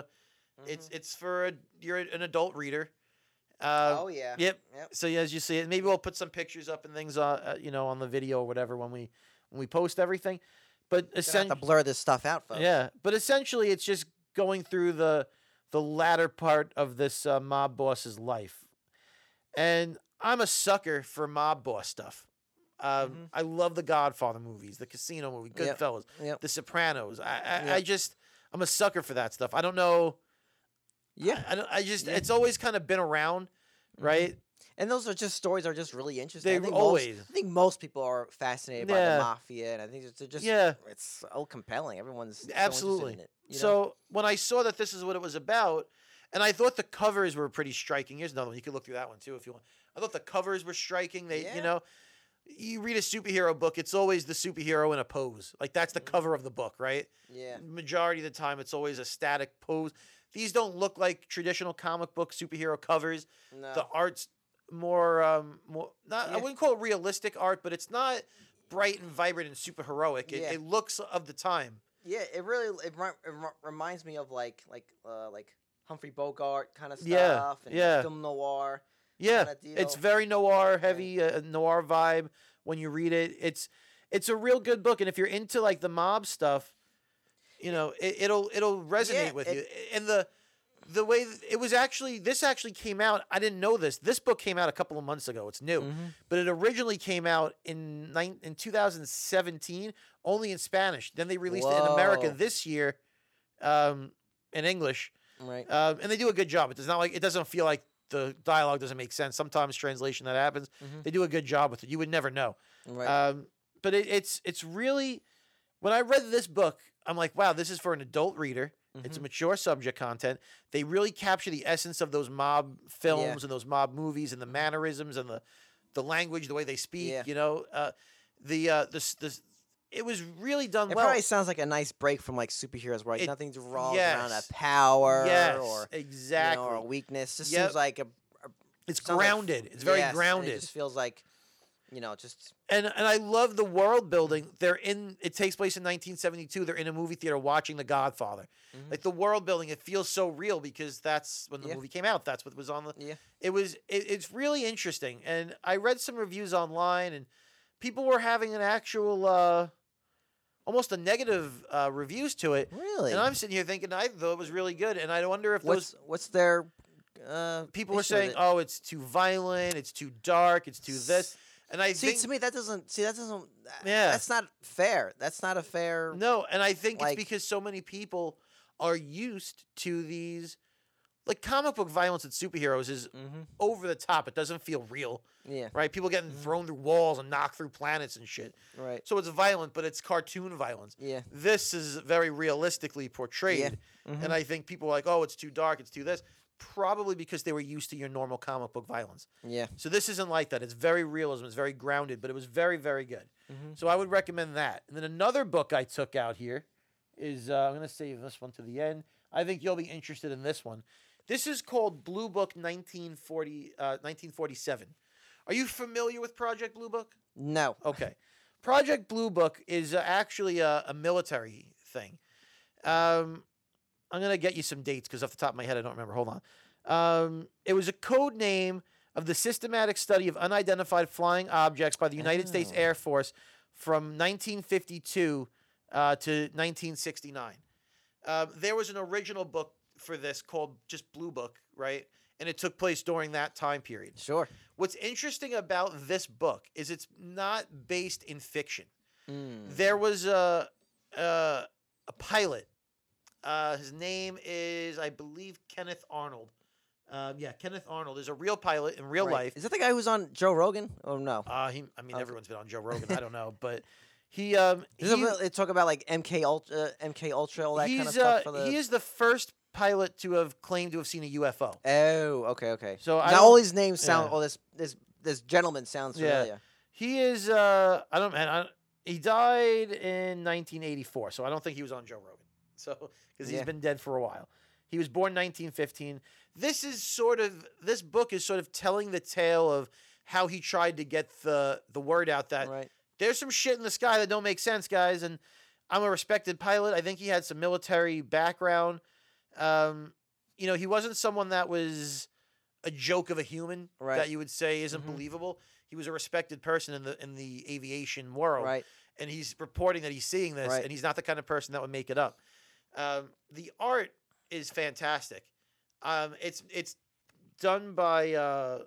for you're an adult reader. Yep. So as you see it, maybe we'll put some pictures up and things on the video or whatever when we post everything. But essentially, have to blur this stuff out, folks. Yeah, but essentially, it's just going through the latter part of this mob boss's life, and I'm a sucker for mob boss stuff. I love the Godfather movies, the Casino movie, Goodfellas, The Sopranos. I'm a sucker for that stuff. I don't know. Yeah. It's always kind of been around, right? And those stories are just really interesting. I think most people are fascinated by the mafia, and I think it's just it's so compelling. Everyone's absolutely so interested in it. So when I saw that this is what it was about, and I thought the covers were pretty striking. Here's another one. You can look through that one too if you want. I thought the covers were striking. You read a superhero book, it's always the superhero in a pose. Like, that's the cover of the book, right? Yeah. Majority of the time, it's always a static pose. These don't look like traditional comic book superhero covers. No. The art's more I wouldn't call it realistic art, but it's not bright and vibrant and super heroic. It looks of the time. Yeah, it really reminds me of like Humphrey Bogart kind of stuff. Yeah, and film noir. Yeah, kind of deal. It's very noir heavy, noir vibe when you read it. It's a real good book, and if you're into like the mob stuff, it'll resonate with you. And the way it was this actually came out. I didn't know this. This book came out a couple of months ago. It's new, but it originally came out in 2017, only in Spanish. Then they released it in America this year, in English. Right. And they do a good job. It doesn't feel like the dialogue doesn't make sense. Sometimes translation that happens. They do a good job with it. You would never know. Right. But it's really, when I read this book, I'm like, wow, this is for an adult reader. It's a mature subject content. They really capture the essence of those mob films and those mob movies and the mannerisms and the language, the way they speak. Yeah. You know, it was really done It well. probably sounds like a nice break from like superheroes, where nothing revolves around a yes. power Yes, or exactly. or a weakness. Just Yep. seems like It's sounds like- grounded. It's very yes, and grounded. It just feels like, just And I love the world building. It takes place in 1972. They're in a movie theater watching The Godfather. Like the world building, it feels so real because that's when the movie came out. That's what was on the. Yeah. It's really interesting. And I read some reviews online, and people were having an actual, almost a negative reviews to it. Really. And I'm sitting here thinking I thought it was really good, and I wonder if what's their people were issue with saying, it? oh, it's too violent, it's too dark, it's too this. And I think to me that doesn't. Yeah. That's not fair. That's not a fair. No, and I think like- it's because so many people are used to these, like comic book violence and superheroes is over the top. It doesn't feel real, Yeah. right? People getting thrown through walls and knocked through planets and shit. Right. So it's violent, but it's cartoon violence. Yeah. This is very realistically portrayed, and I think people are like, oh, it's too dark, it's too this. Probably because they were used to your normal comic book violence. Yeah. So this isn't like that. It's very realism. It's very grounded, but it was very, very good. So I would recommend that. And then another book I took out here is, I'm going to save this one to the end. I think you'll be interested in this one. This is called Blue Book 1947. Are you familiar with Project Blue Book? No. Okay. Project Blue Book is actually a military thing. I'm going to get you some dates because off the top of my head, I don't remember. Hold on. It was a code name of the systematic study of unidentified flying objects by the United States Air Force from 1952 to 1969. There was an original book for this called just Blue Book, right? And it took place during that time period. Sure. What's interesting about this book is it's not based in fiction. There was a pilot. His name is, I believe, Kenneth Arnold. Kenneth Arnold is a real pilot in real life. Is that the guy who's on Joe Rogan? Oh no. Everyone's been on Joe Rogan. I don't know, but they talk about like MK Ultra, all that kind of stuff. He is the first pilot to have claimed to have seen a UFO. Oh, okay. So now all these names sound. Oh, this gentleman sounds familiar. Yeah. He is. He died in 1984, so I don't think he was on Joe Rogan. So because he's been dead for a while. He was born 1915. This book is sort of telling the tale of how he tried to get the word out that there's some shit in the sky that don't make sense, guys. And I'm a respected pilot. I think he had some military background. He wasn't someone that was a joke of a human that you would say isn't believable. He was a respected person in the aviation world. Right. And he's reporting that he's seeing this, and he's not the kind of person that would make it up. The art is fantastic. It's done by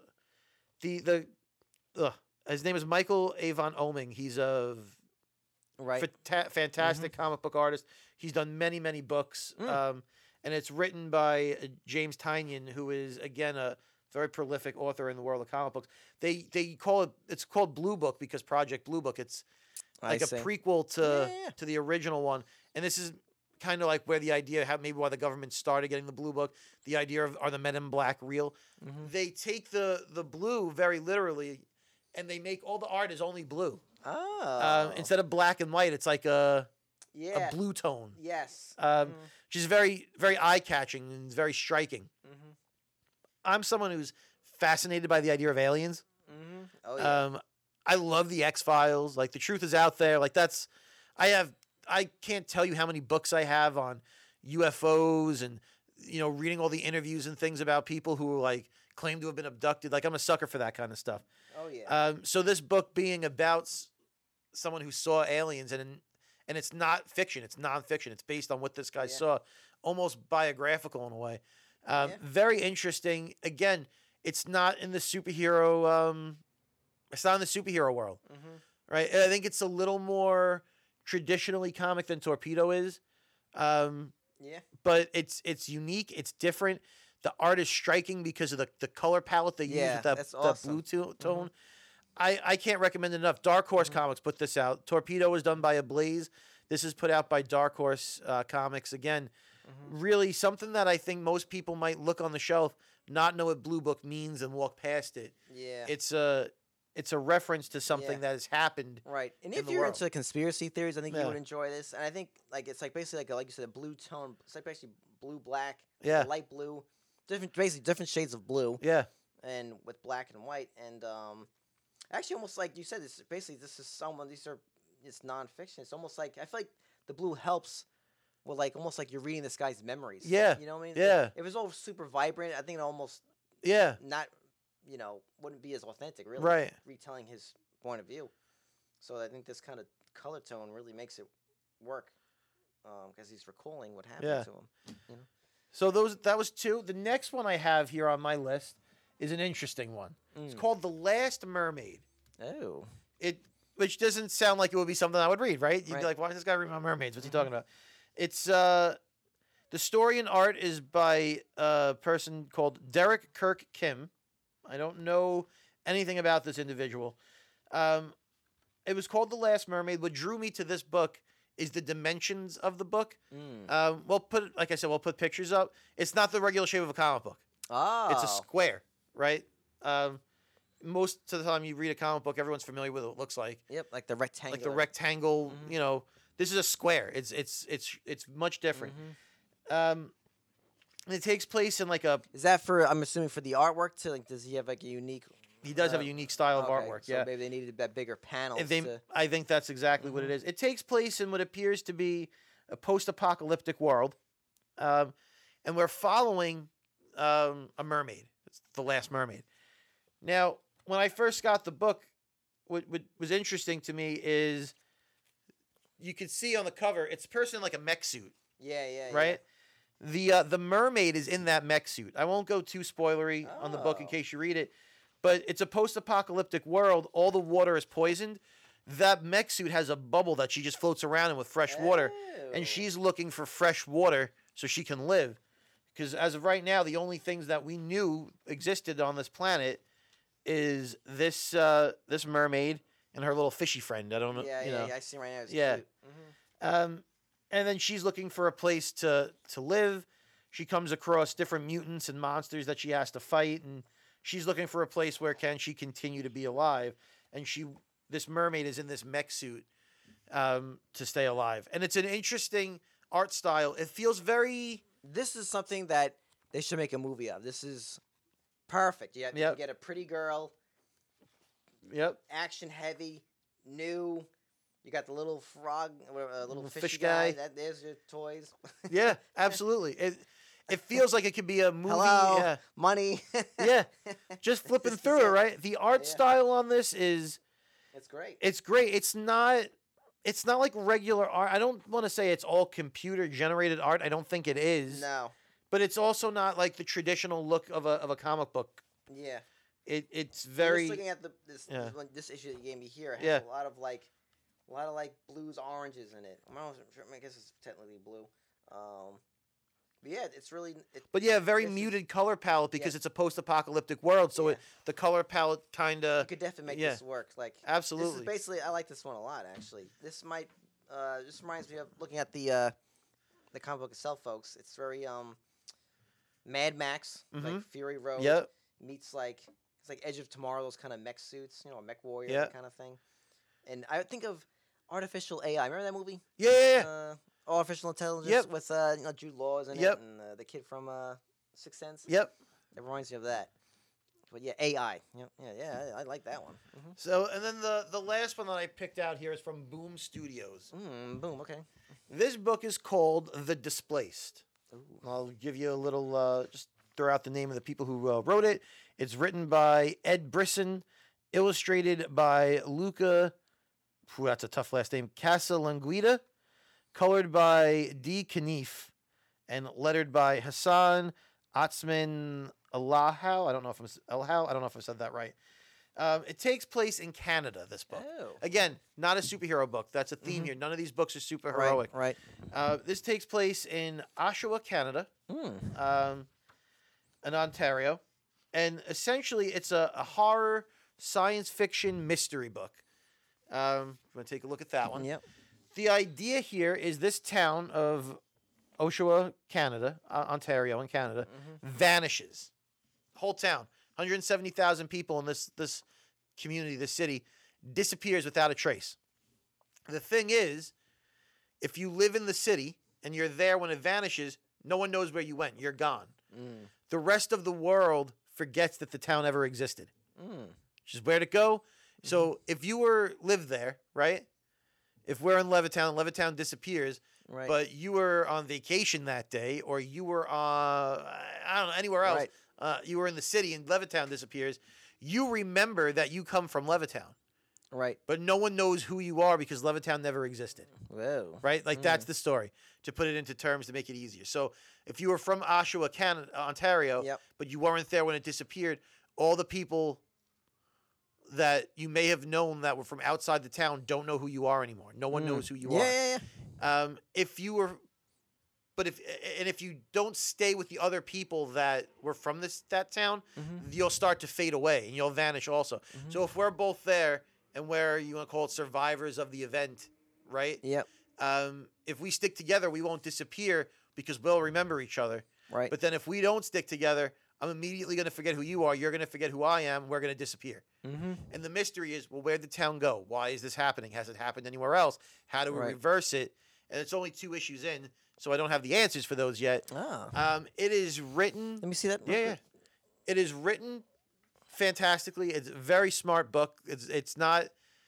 his name is Michael Avon Oeming. He's a fantastic comic book artist. He's done many books. And it's written by James Tynion, who is again a very prolific author in the world of comic books. They call it's called Blue Book because Project Blue Book. It's like a prequel to the original one, and this is kind of like where the idea why the government started getting the Blue Book. The idea of, are the Men in Black real? They take the blue very literally, and they make all the art is only blue. Oh. Instead of black and white, it's like a blue tone. Yes. Which is very, very eye-catching and very striking. I'm someone who's fascinated by the idea of aliens. Oh, yeah. I love the X-Files. Like, The Truth Is Out There. Like, I can't tell you how many books I have on UFOs and, reading all the interviews and things about people who like claim to have been abducted. Like, I'm a sucker for that kind of stuff. Oh, yeah. So this book being about someone who saw aliens and it's not fiction. It's nonfiction. It's based on what this guy saw, almost biographical in a way. Very interesting. Again, it's not in the superhero. It's not in the superhero world, right? And I think it's a little more traditionally comic than Torpedo is. But it's unique. It's different. The art is striking because of the color palette they use with that blue tone. I can't recommend it enough. Dark Horse Comics put this out. Torpedo was done by Ablaze. This is put out by Dark Horse Comics. Again, really something that I think most people might look on the shelf, not know what Blue Book means, and walk past it. Yeah. It's a reference to something that has happened. Right. And if you're into conspiracy theories, I think you would enjoy this. And I think it's like basically like you said, a blue tone. It's like basically blue, black, light blue, different shades of blue. Yeah. And with black and white. And actually almost like you said, this is it's nonfiction. It's almost like I feel like the blue helps with like almost like you're reading this guy's memories. Yeah. You know what I mean? Yeah. If it was all super vibrant, I think it almost not wouldn't be as authentic, really. Right. Retelling his point of view. So I think this kind of color tone really makes it work, because he's recalling what happened to him. You know? So that was two. The next one I have here on my list is an interesting one. It's called The Last Mermaid. Oh. Which doesn't sound like it would be something I would read, right? You'd be like, why does this guy read about mermaids? What's he talking about? It's the story and art is by a person called Derek Kirk Kim. I don't know anything about this individual. It was called The Last Mermaid. What drew me to this book is the dimensions of the book. We'll put pictures up. It's not the regular shape of a comic book. Oh. It's a square, right? Most of the time you read a comic book, everyone's familiar with what it looks like. Yep, like the rectangle. Like the rectangle, this is a square. It's much different. And it takes place in like a... Is that for, I'm assuming for the artwork too? Like, does he have like a unique... He does have a unique style of artwork, so maybe they needed that bigger panel. I think that's exactly what it is. It takes place in what appears to be a post-apocalyptic world. And we're following a mermaid. It's The Last Mermaid. Now, when I first got the book, what was interesting to me is you could see on the cover, it's a person in like a mech suit. Yeah. Right? The mermaid is in that mech suit. I won't go too spoilery on the book in case you read it, but it's a post-apocalyptic world. All the water is poisoned. That mech suit has a bubble that she just floats around in with fresh water, and she's looking for fresh water so she can live. Because as of right now, the only things that we knew existed on this planet is this mermaid and her little fishy friend. I don't know. Yeah, I see right now. It's cute. And then she's looking for a place to live. She comes across different mutants and monsters that she has to fight, and she's looking for a place where can she continue to be alive. And this mermaid is in this mech suit to stay alive. And it's an interesting art style. It feels very... This is something that they should make a movie of. This is perfect. You get a pretty girl. Yep. Action heavy, new... You got the little frog, little fish guy. There's your toys. Yeah, absolutely. It feels like it could be a movie. Hello, money. Yeah, just flipping through it, right? The art style on this is... It's great. It's great. It's not like regular art. I don't want to say it's all computer-generated art. I don't think it is. No. But it's also not like the traditional look of a comic book. Yeah. It's very... Just looking at this issue that you gave me here, it has a lot of blues, oranges in it. I guess it's technically blue. But yeah, it's really... very muted color palette because it's a post-apocalyptic world, so the color palette kind of... You could definitely make this work. Absolutely. This is basically... I like this one a lot, actually. This might... this reminds me of looking at the comic book itself, folks. It's very Mad Max, like Fury Road. Yep. Meets like... It's like Edge of Tomorrow, those kind of mech suits, a mech warrior kind of thing. And I think of Artificial AI. Remember that movie? Yeah. Artificial Intelligence with Jude Law's in it and the kid from Sixth Sense. Yep. It reminds me of that. But yeah, AI. Yeah, I like that one. Mm-hmm. So, and then the last one that I picked out here is from Boom Studios. Boom, okay. This book is called The Displaced. Ooh. I'll give you a little, just throw out the name of the people who wrote it. It's written by Ed Brisson, illustrated by Luca... that's a tough last name. Casalanguida, colored by D. Knief, and lettered by Hassan Otsman Elhau. I don't know if I said that right. It takes place in Canada, this book. Oh. Again, not a superhero book. That's a theme here. None of these books are super heroic. Right. This takes place in Oshawa, Canada, in Ontario. And essentially, it's a horror, science fiction, mystery book. I'm going to take a look at that one. Yep. The idea here is this town of Oshawa, Canada, Ontario in Canada, vanishes. Whole town. 170,000 people in this community, this city, disappears without a trace. The thing is, if you live in the city and you're there when it vanishes, no one knows where you went. You're gone. The rest of the world forgets that the town ever existed. Which is where to go. So if you lived there, right? If we're in Levittown disappears, Right. but you were on vacation that day, or you were anywhere else. Right. You were in the city and Levittown disappears. You remember that you come from Levittown, Right. but no one knows who you are because Levittown never existed. Whoa. Right? Like that's the story, to put it into terms to make it easier. So if you were from Oshawa, Canada, Ontario, Yep. but you weren't there when it disappeared, all the people that you may have known that were from outside the town don't know who you are anymore. No one knows who you are. Yeah. If you don't stay with the other people that were from that town, you'll start to fade away and you'll vanish also. So if we're both there and we're, you want to call it, survivors of the event, right? Yep. If we stick together, we won't disappear because we'll remember each other. Right. But then if we don't stick together, I'm immediately going to forget who you are. You're going to forget who I am. We're going to disappear. And the mystery is, well, where'd the town go? Why is this happening? Has it happened anywhere else? How do we reverse it? And it's only 2 issues in, so I don't have the answers for those yet. Oh. It is written. Let me see that. Yeah. It is written fantastically. It's a very smart book. It's not,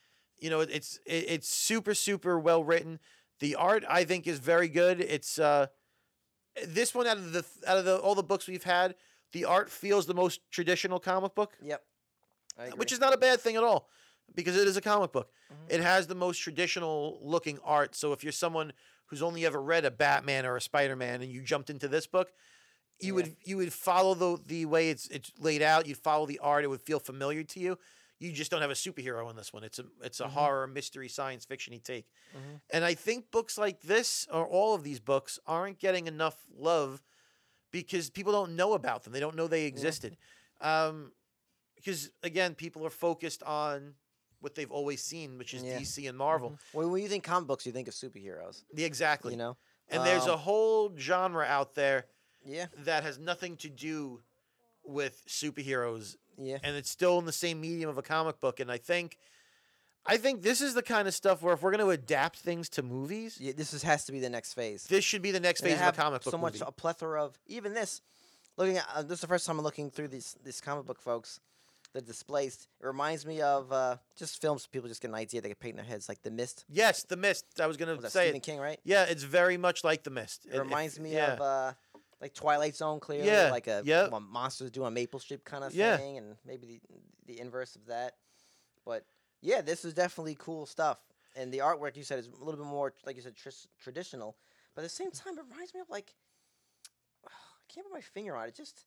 it's super, super well written. The art, I think, is very good. It's this one out of all the books we've had, the art feels the most traditional comic book. Yep. I agree. Which is not a bad thing at all, because it is a comic book. It has the most traditional looking art. So if you're someone who's only ever read a Batman or a Spider-Man and you jumped into this book, you would follow the way it's laid out. You'd follow the art. It would feel familiar to you. You just don't have a superhero in this one. It's a horror, mystery, science fiction-y take. And I think books like this, or all of these books, aren't getting enough love because people don't know about them. They don't know they existed. Because, again, people are focused on what they've always seen, which is DC and Marvel. Well, when you think comic books, you think of superheroes. Yeah, exactly. You know? And there's a whole genre out there Yeah. that has nothing to do with superheroes. Yeah. And it's still in the same medium of a comic book. And I think this is the kind of stuff where if we're going to adapt things to movies, Has to be the next phase. this should be the next And they phase of have a comic book so movie. much, a plethora of, even this, looking at, this is the first time I'm looking through these comic book folks, the Displaced. It reminds me of just films people just get an idea, they can paint in their heads, like The Mist. Yes, The Mist. I was going Was to that say Stephen it. King, right? Yeah, it's very much like The Mist. It reminds me of like Twilight Zone, clearly, Yeah, like a yep. monsters doing a Maple Street kind of Yeah. thing, and maybe the inverse of that. But yeah, this is definitely cool stuff, and the artwork you said is a little bit more, like you said, traditional. But at the same time, it reminds me of like I can't put my finger on it. Just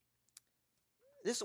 this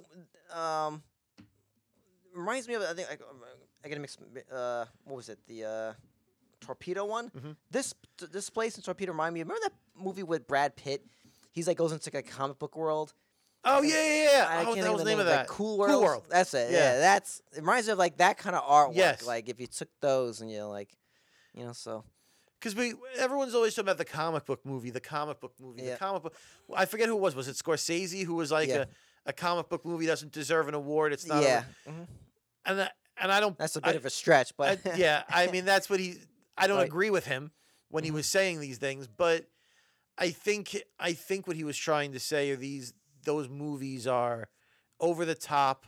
reminds me of, I think I gotta mix. What was it? The Torpedo one. This place in Torpedo reminded me. Remember that movie with Brad Pitt? He's like goes into like a comic book world. Oh, yeah. I What can't the hell's think the name of it. that? Like Cool World. Cool World. That's it. Yeah. Yeah, it reminds me of like that kind of artwork. Yes. Like if you took those and so. Because everyone's always talking about the comic book movie, the comic book. Yeah. I forget who it was. Was it Scorsese who was like Yeah. a comic book movie doesn't deserve an award? It's not. Yeah. And I don't. That's a bit of a stretch, but I mean, that's what I don't Right. agree with him when he was saying these things, but I think what he was trying to say are those movies are over the top.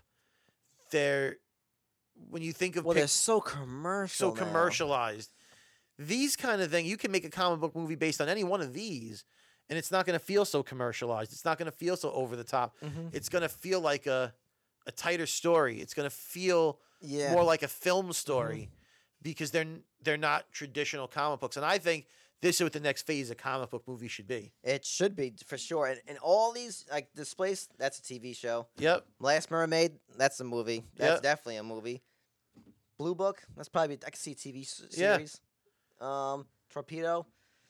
When you think of they're so commercial. so commercialized. These kind of thing, you can make a comic book movie based on any one of these, and it's not going to feel so commercialized. It's not going to feel so over the top. It's going to feel like a tighter story. It's going to feel more like a film story because they're not traditional comic books. And I think this is what the next phase of comic book movies should be. It should be for sure. And all these like Displaced, that's a TV show. Yep. Last Mermaid, that's a movie. That's Yep. definitely a movie. Blue Book, that's probably I can see a TV series. Torpedo,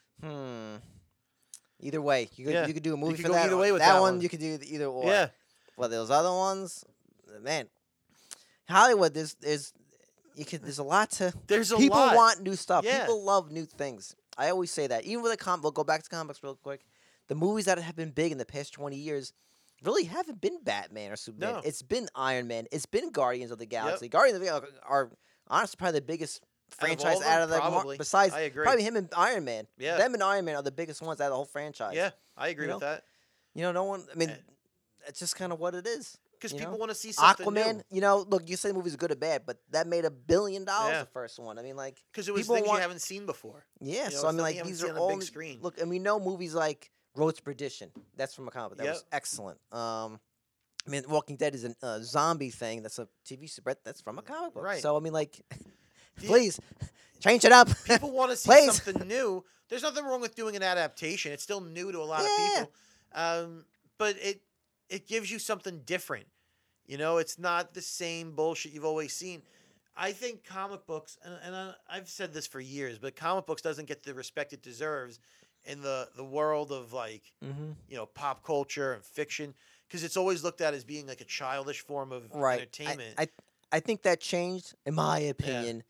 Either way, you could do a movie could for go that. either way with that that one, one. you could do either or. Yeah. Well, those other ones, man, Hollywood. There's a lot to. There's a people lot. want new stuff. Yeah. People love new things. I always say that. Even with we'll go back to comics real quick. The movies that have been big in the past 20 years really haven't been Batman or Superman. No. It's been Iron Man. It's been Guardians of the Galaxy. Guardians of the Galaxy are honestly probably the biggest franchise out of the probably. besides I agree. probably him and Iron Man. Yeah. Them and Iron Man are the biggest ones out of the whole franchise. Yeah, I agree You with know? that. No one. I mean, it's just kind of what it is. Because You people know? want to see something Aquaman, new. look, you say the movie's good or bad, but that made $1 billion Yeah. the first one. I mean, like, Because it was people things want- you haven't seen before. yeah. You know, So I it's mean, something like, you haven't these seen are on a all big screen. Look, and we know movies like Road to Perdition. That's from a comic book. That was Yep. excellent. I mean, Walking Dead is a zombie thing. That's a TV show. That's from a comic book. Right. So I mean, like, please change it up. People want to see Please. something new. There's nothing wrong with doing an adaptation. It's still new to a lot Yeah. of people. But it gives you something different. You know, it's not the same bullshit you've always seen. I think comic books, and I've said this for years, but comic books doesn't get the respect it deserves in the world of like, pop culture and fiction, because it's always looked at as being like a childish form of Right. entertainment. I think that changed, in my opinion.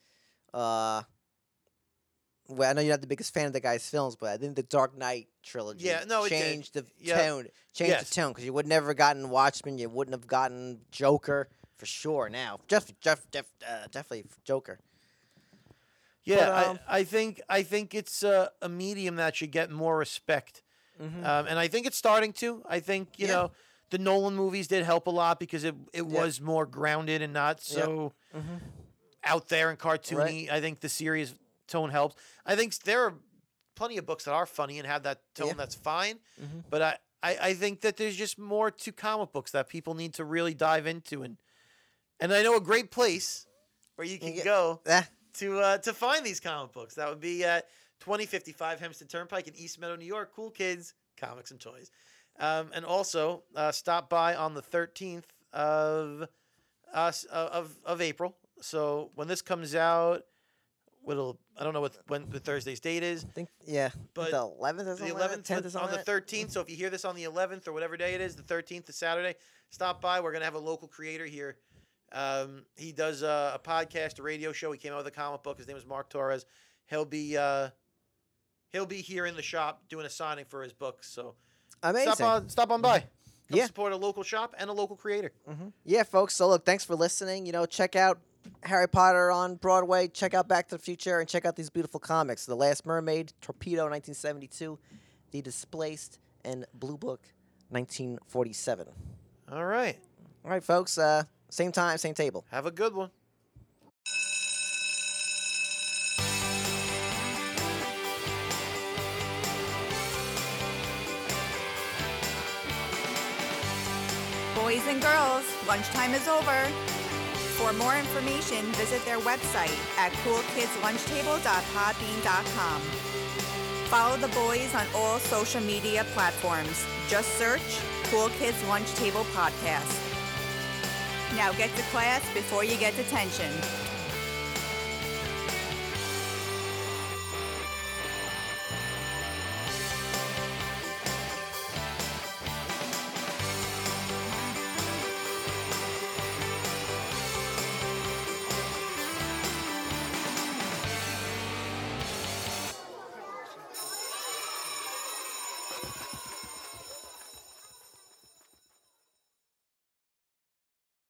Well, I know you're not the biggest fan of the guy's films, but I think the Dark Knight trilogy Yeah, no, it did. changed the Yeah. tone. Changed Yes. the tone because you would never gotten Watchmen, you wouldn't have gotten Joker for sure. Now, definitely Joker. Yeah, But, I think it's a medium that should get more respect, and I think it's starting to. I think you Yeah. know the Nolan movies did help a lot because it was more grounded and not so out there and cartoony. I think the serious tone helps. I think there are plenty of books that are funny and have that tone. Yeah. That's fine, but I think that there's just more to comic books that people need to really dive into, and I know a great place where you can go to find these comic books. That would be at 2055 Hempstead Turnpike in East Meadow, New York. Cool Kids, Comics and Toys. And also stop by on the 13th of April. So when this comes out, I don't know when the Thursday's date is. I think, but the 11th or something. The 11th 10th or something. on the 13th. So if you hear this on the 11th or whatever day it is, the 13th is Saturday, stop by. We're going to have a local creator here. He does a podcast, a radio show. He came out with a comic book. His name is Mark Torres. He'll be here in the shop doing a signing for his book. So Amazing. stop on by. Come Yeah. support a local shop and a local creator. Yeah, folks. So look, thanks for listening. Check out Harry Potter on Broadway. Check out Back to the Future, and check out these beautiful comics: The Last Mermaid, Torpedo, 1972, The Displaced, and Blue Book, 1947. All right. All right, folks. Same time, same table. Have a good one. Boys and girls, lunchtime is over. For more information, visit their website at coolkidslunchtable.podbean.com. Follow the boys on all social media platforms. Just search Cool Kids Lunch Table Podcast. Now get to class before you get detention.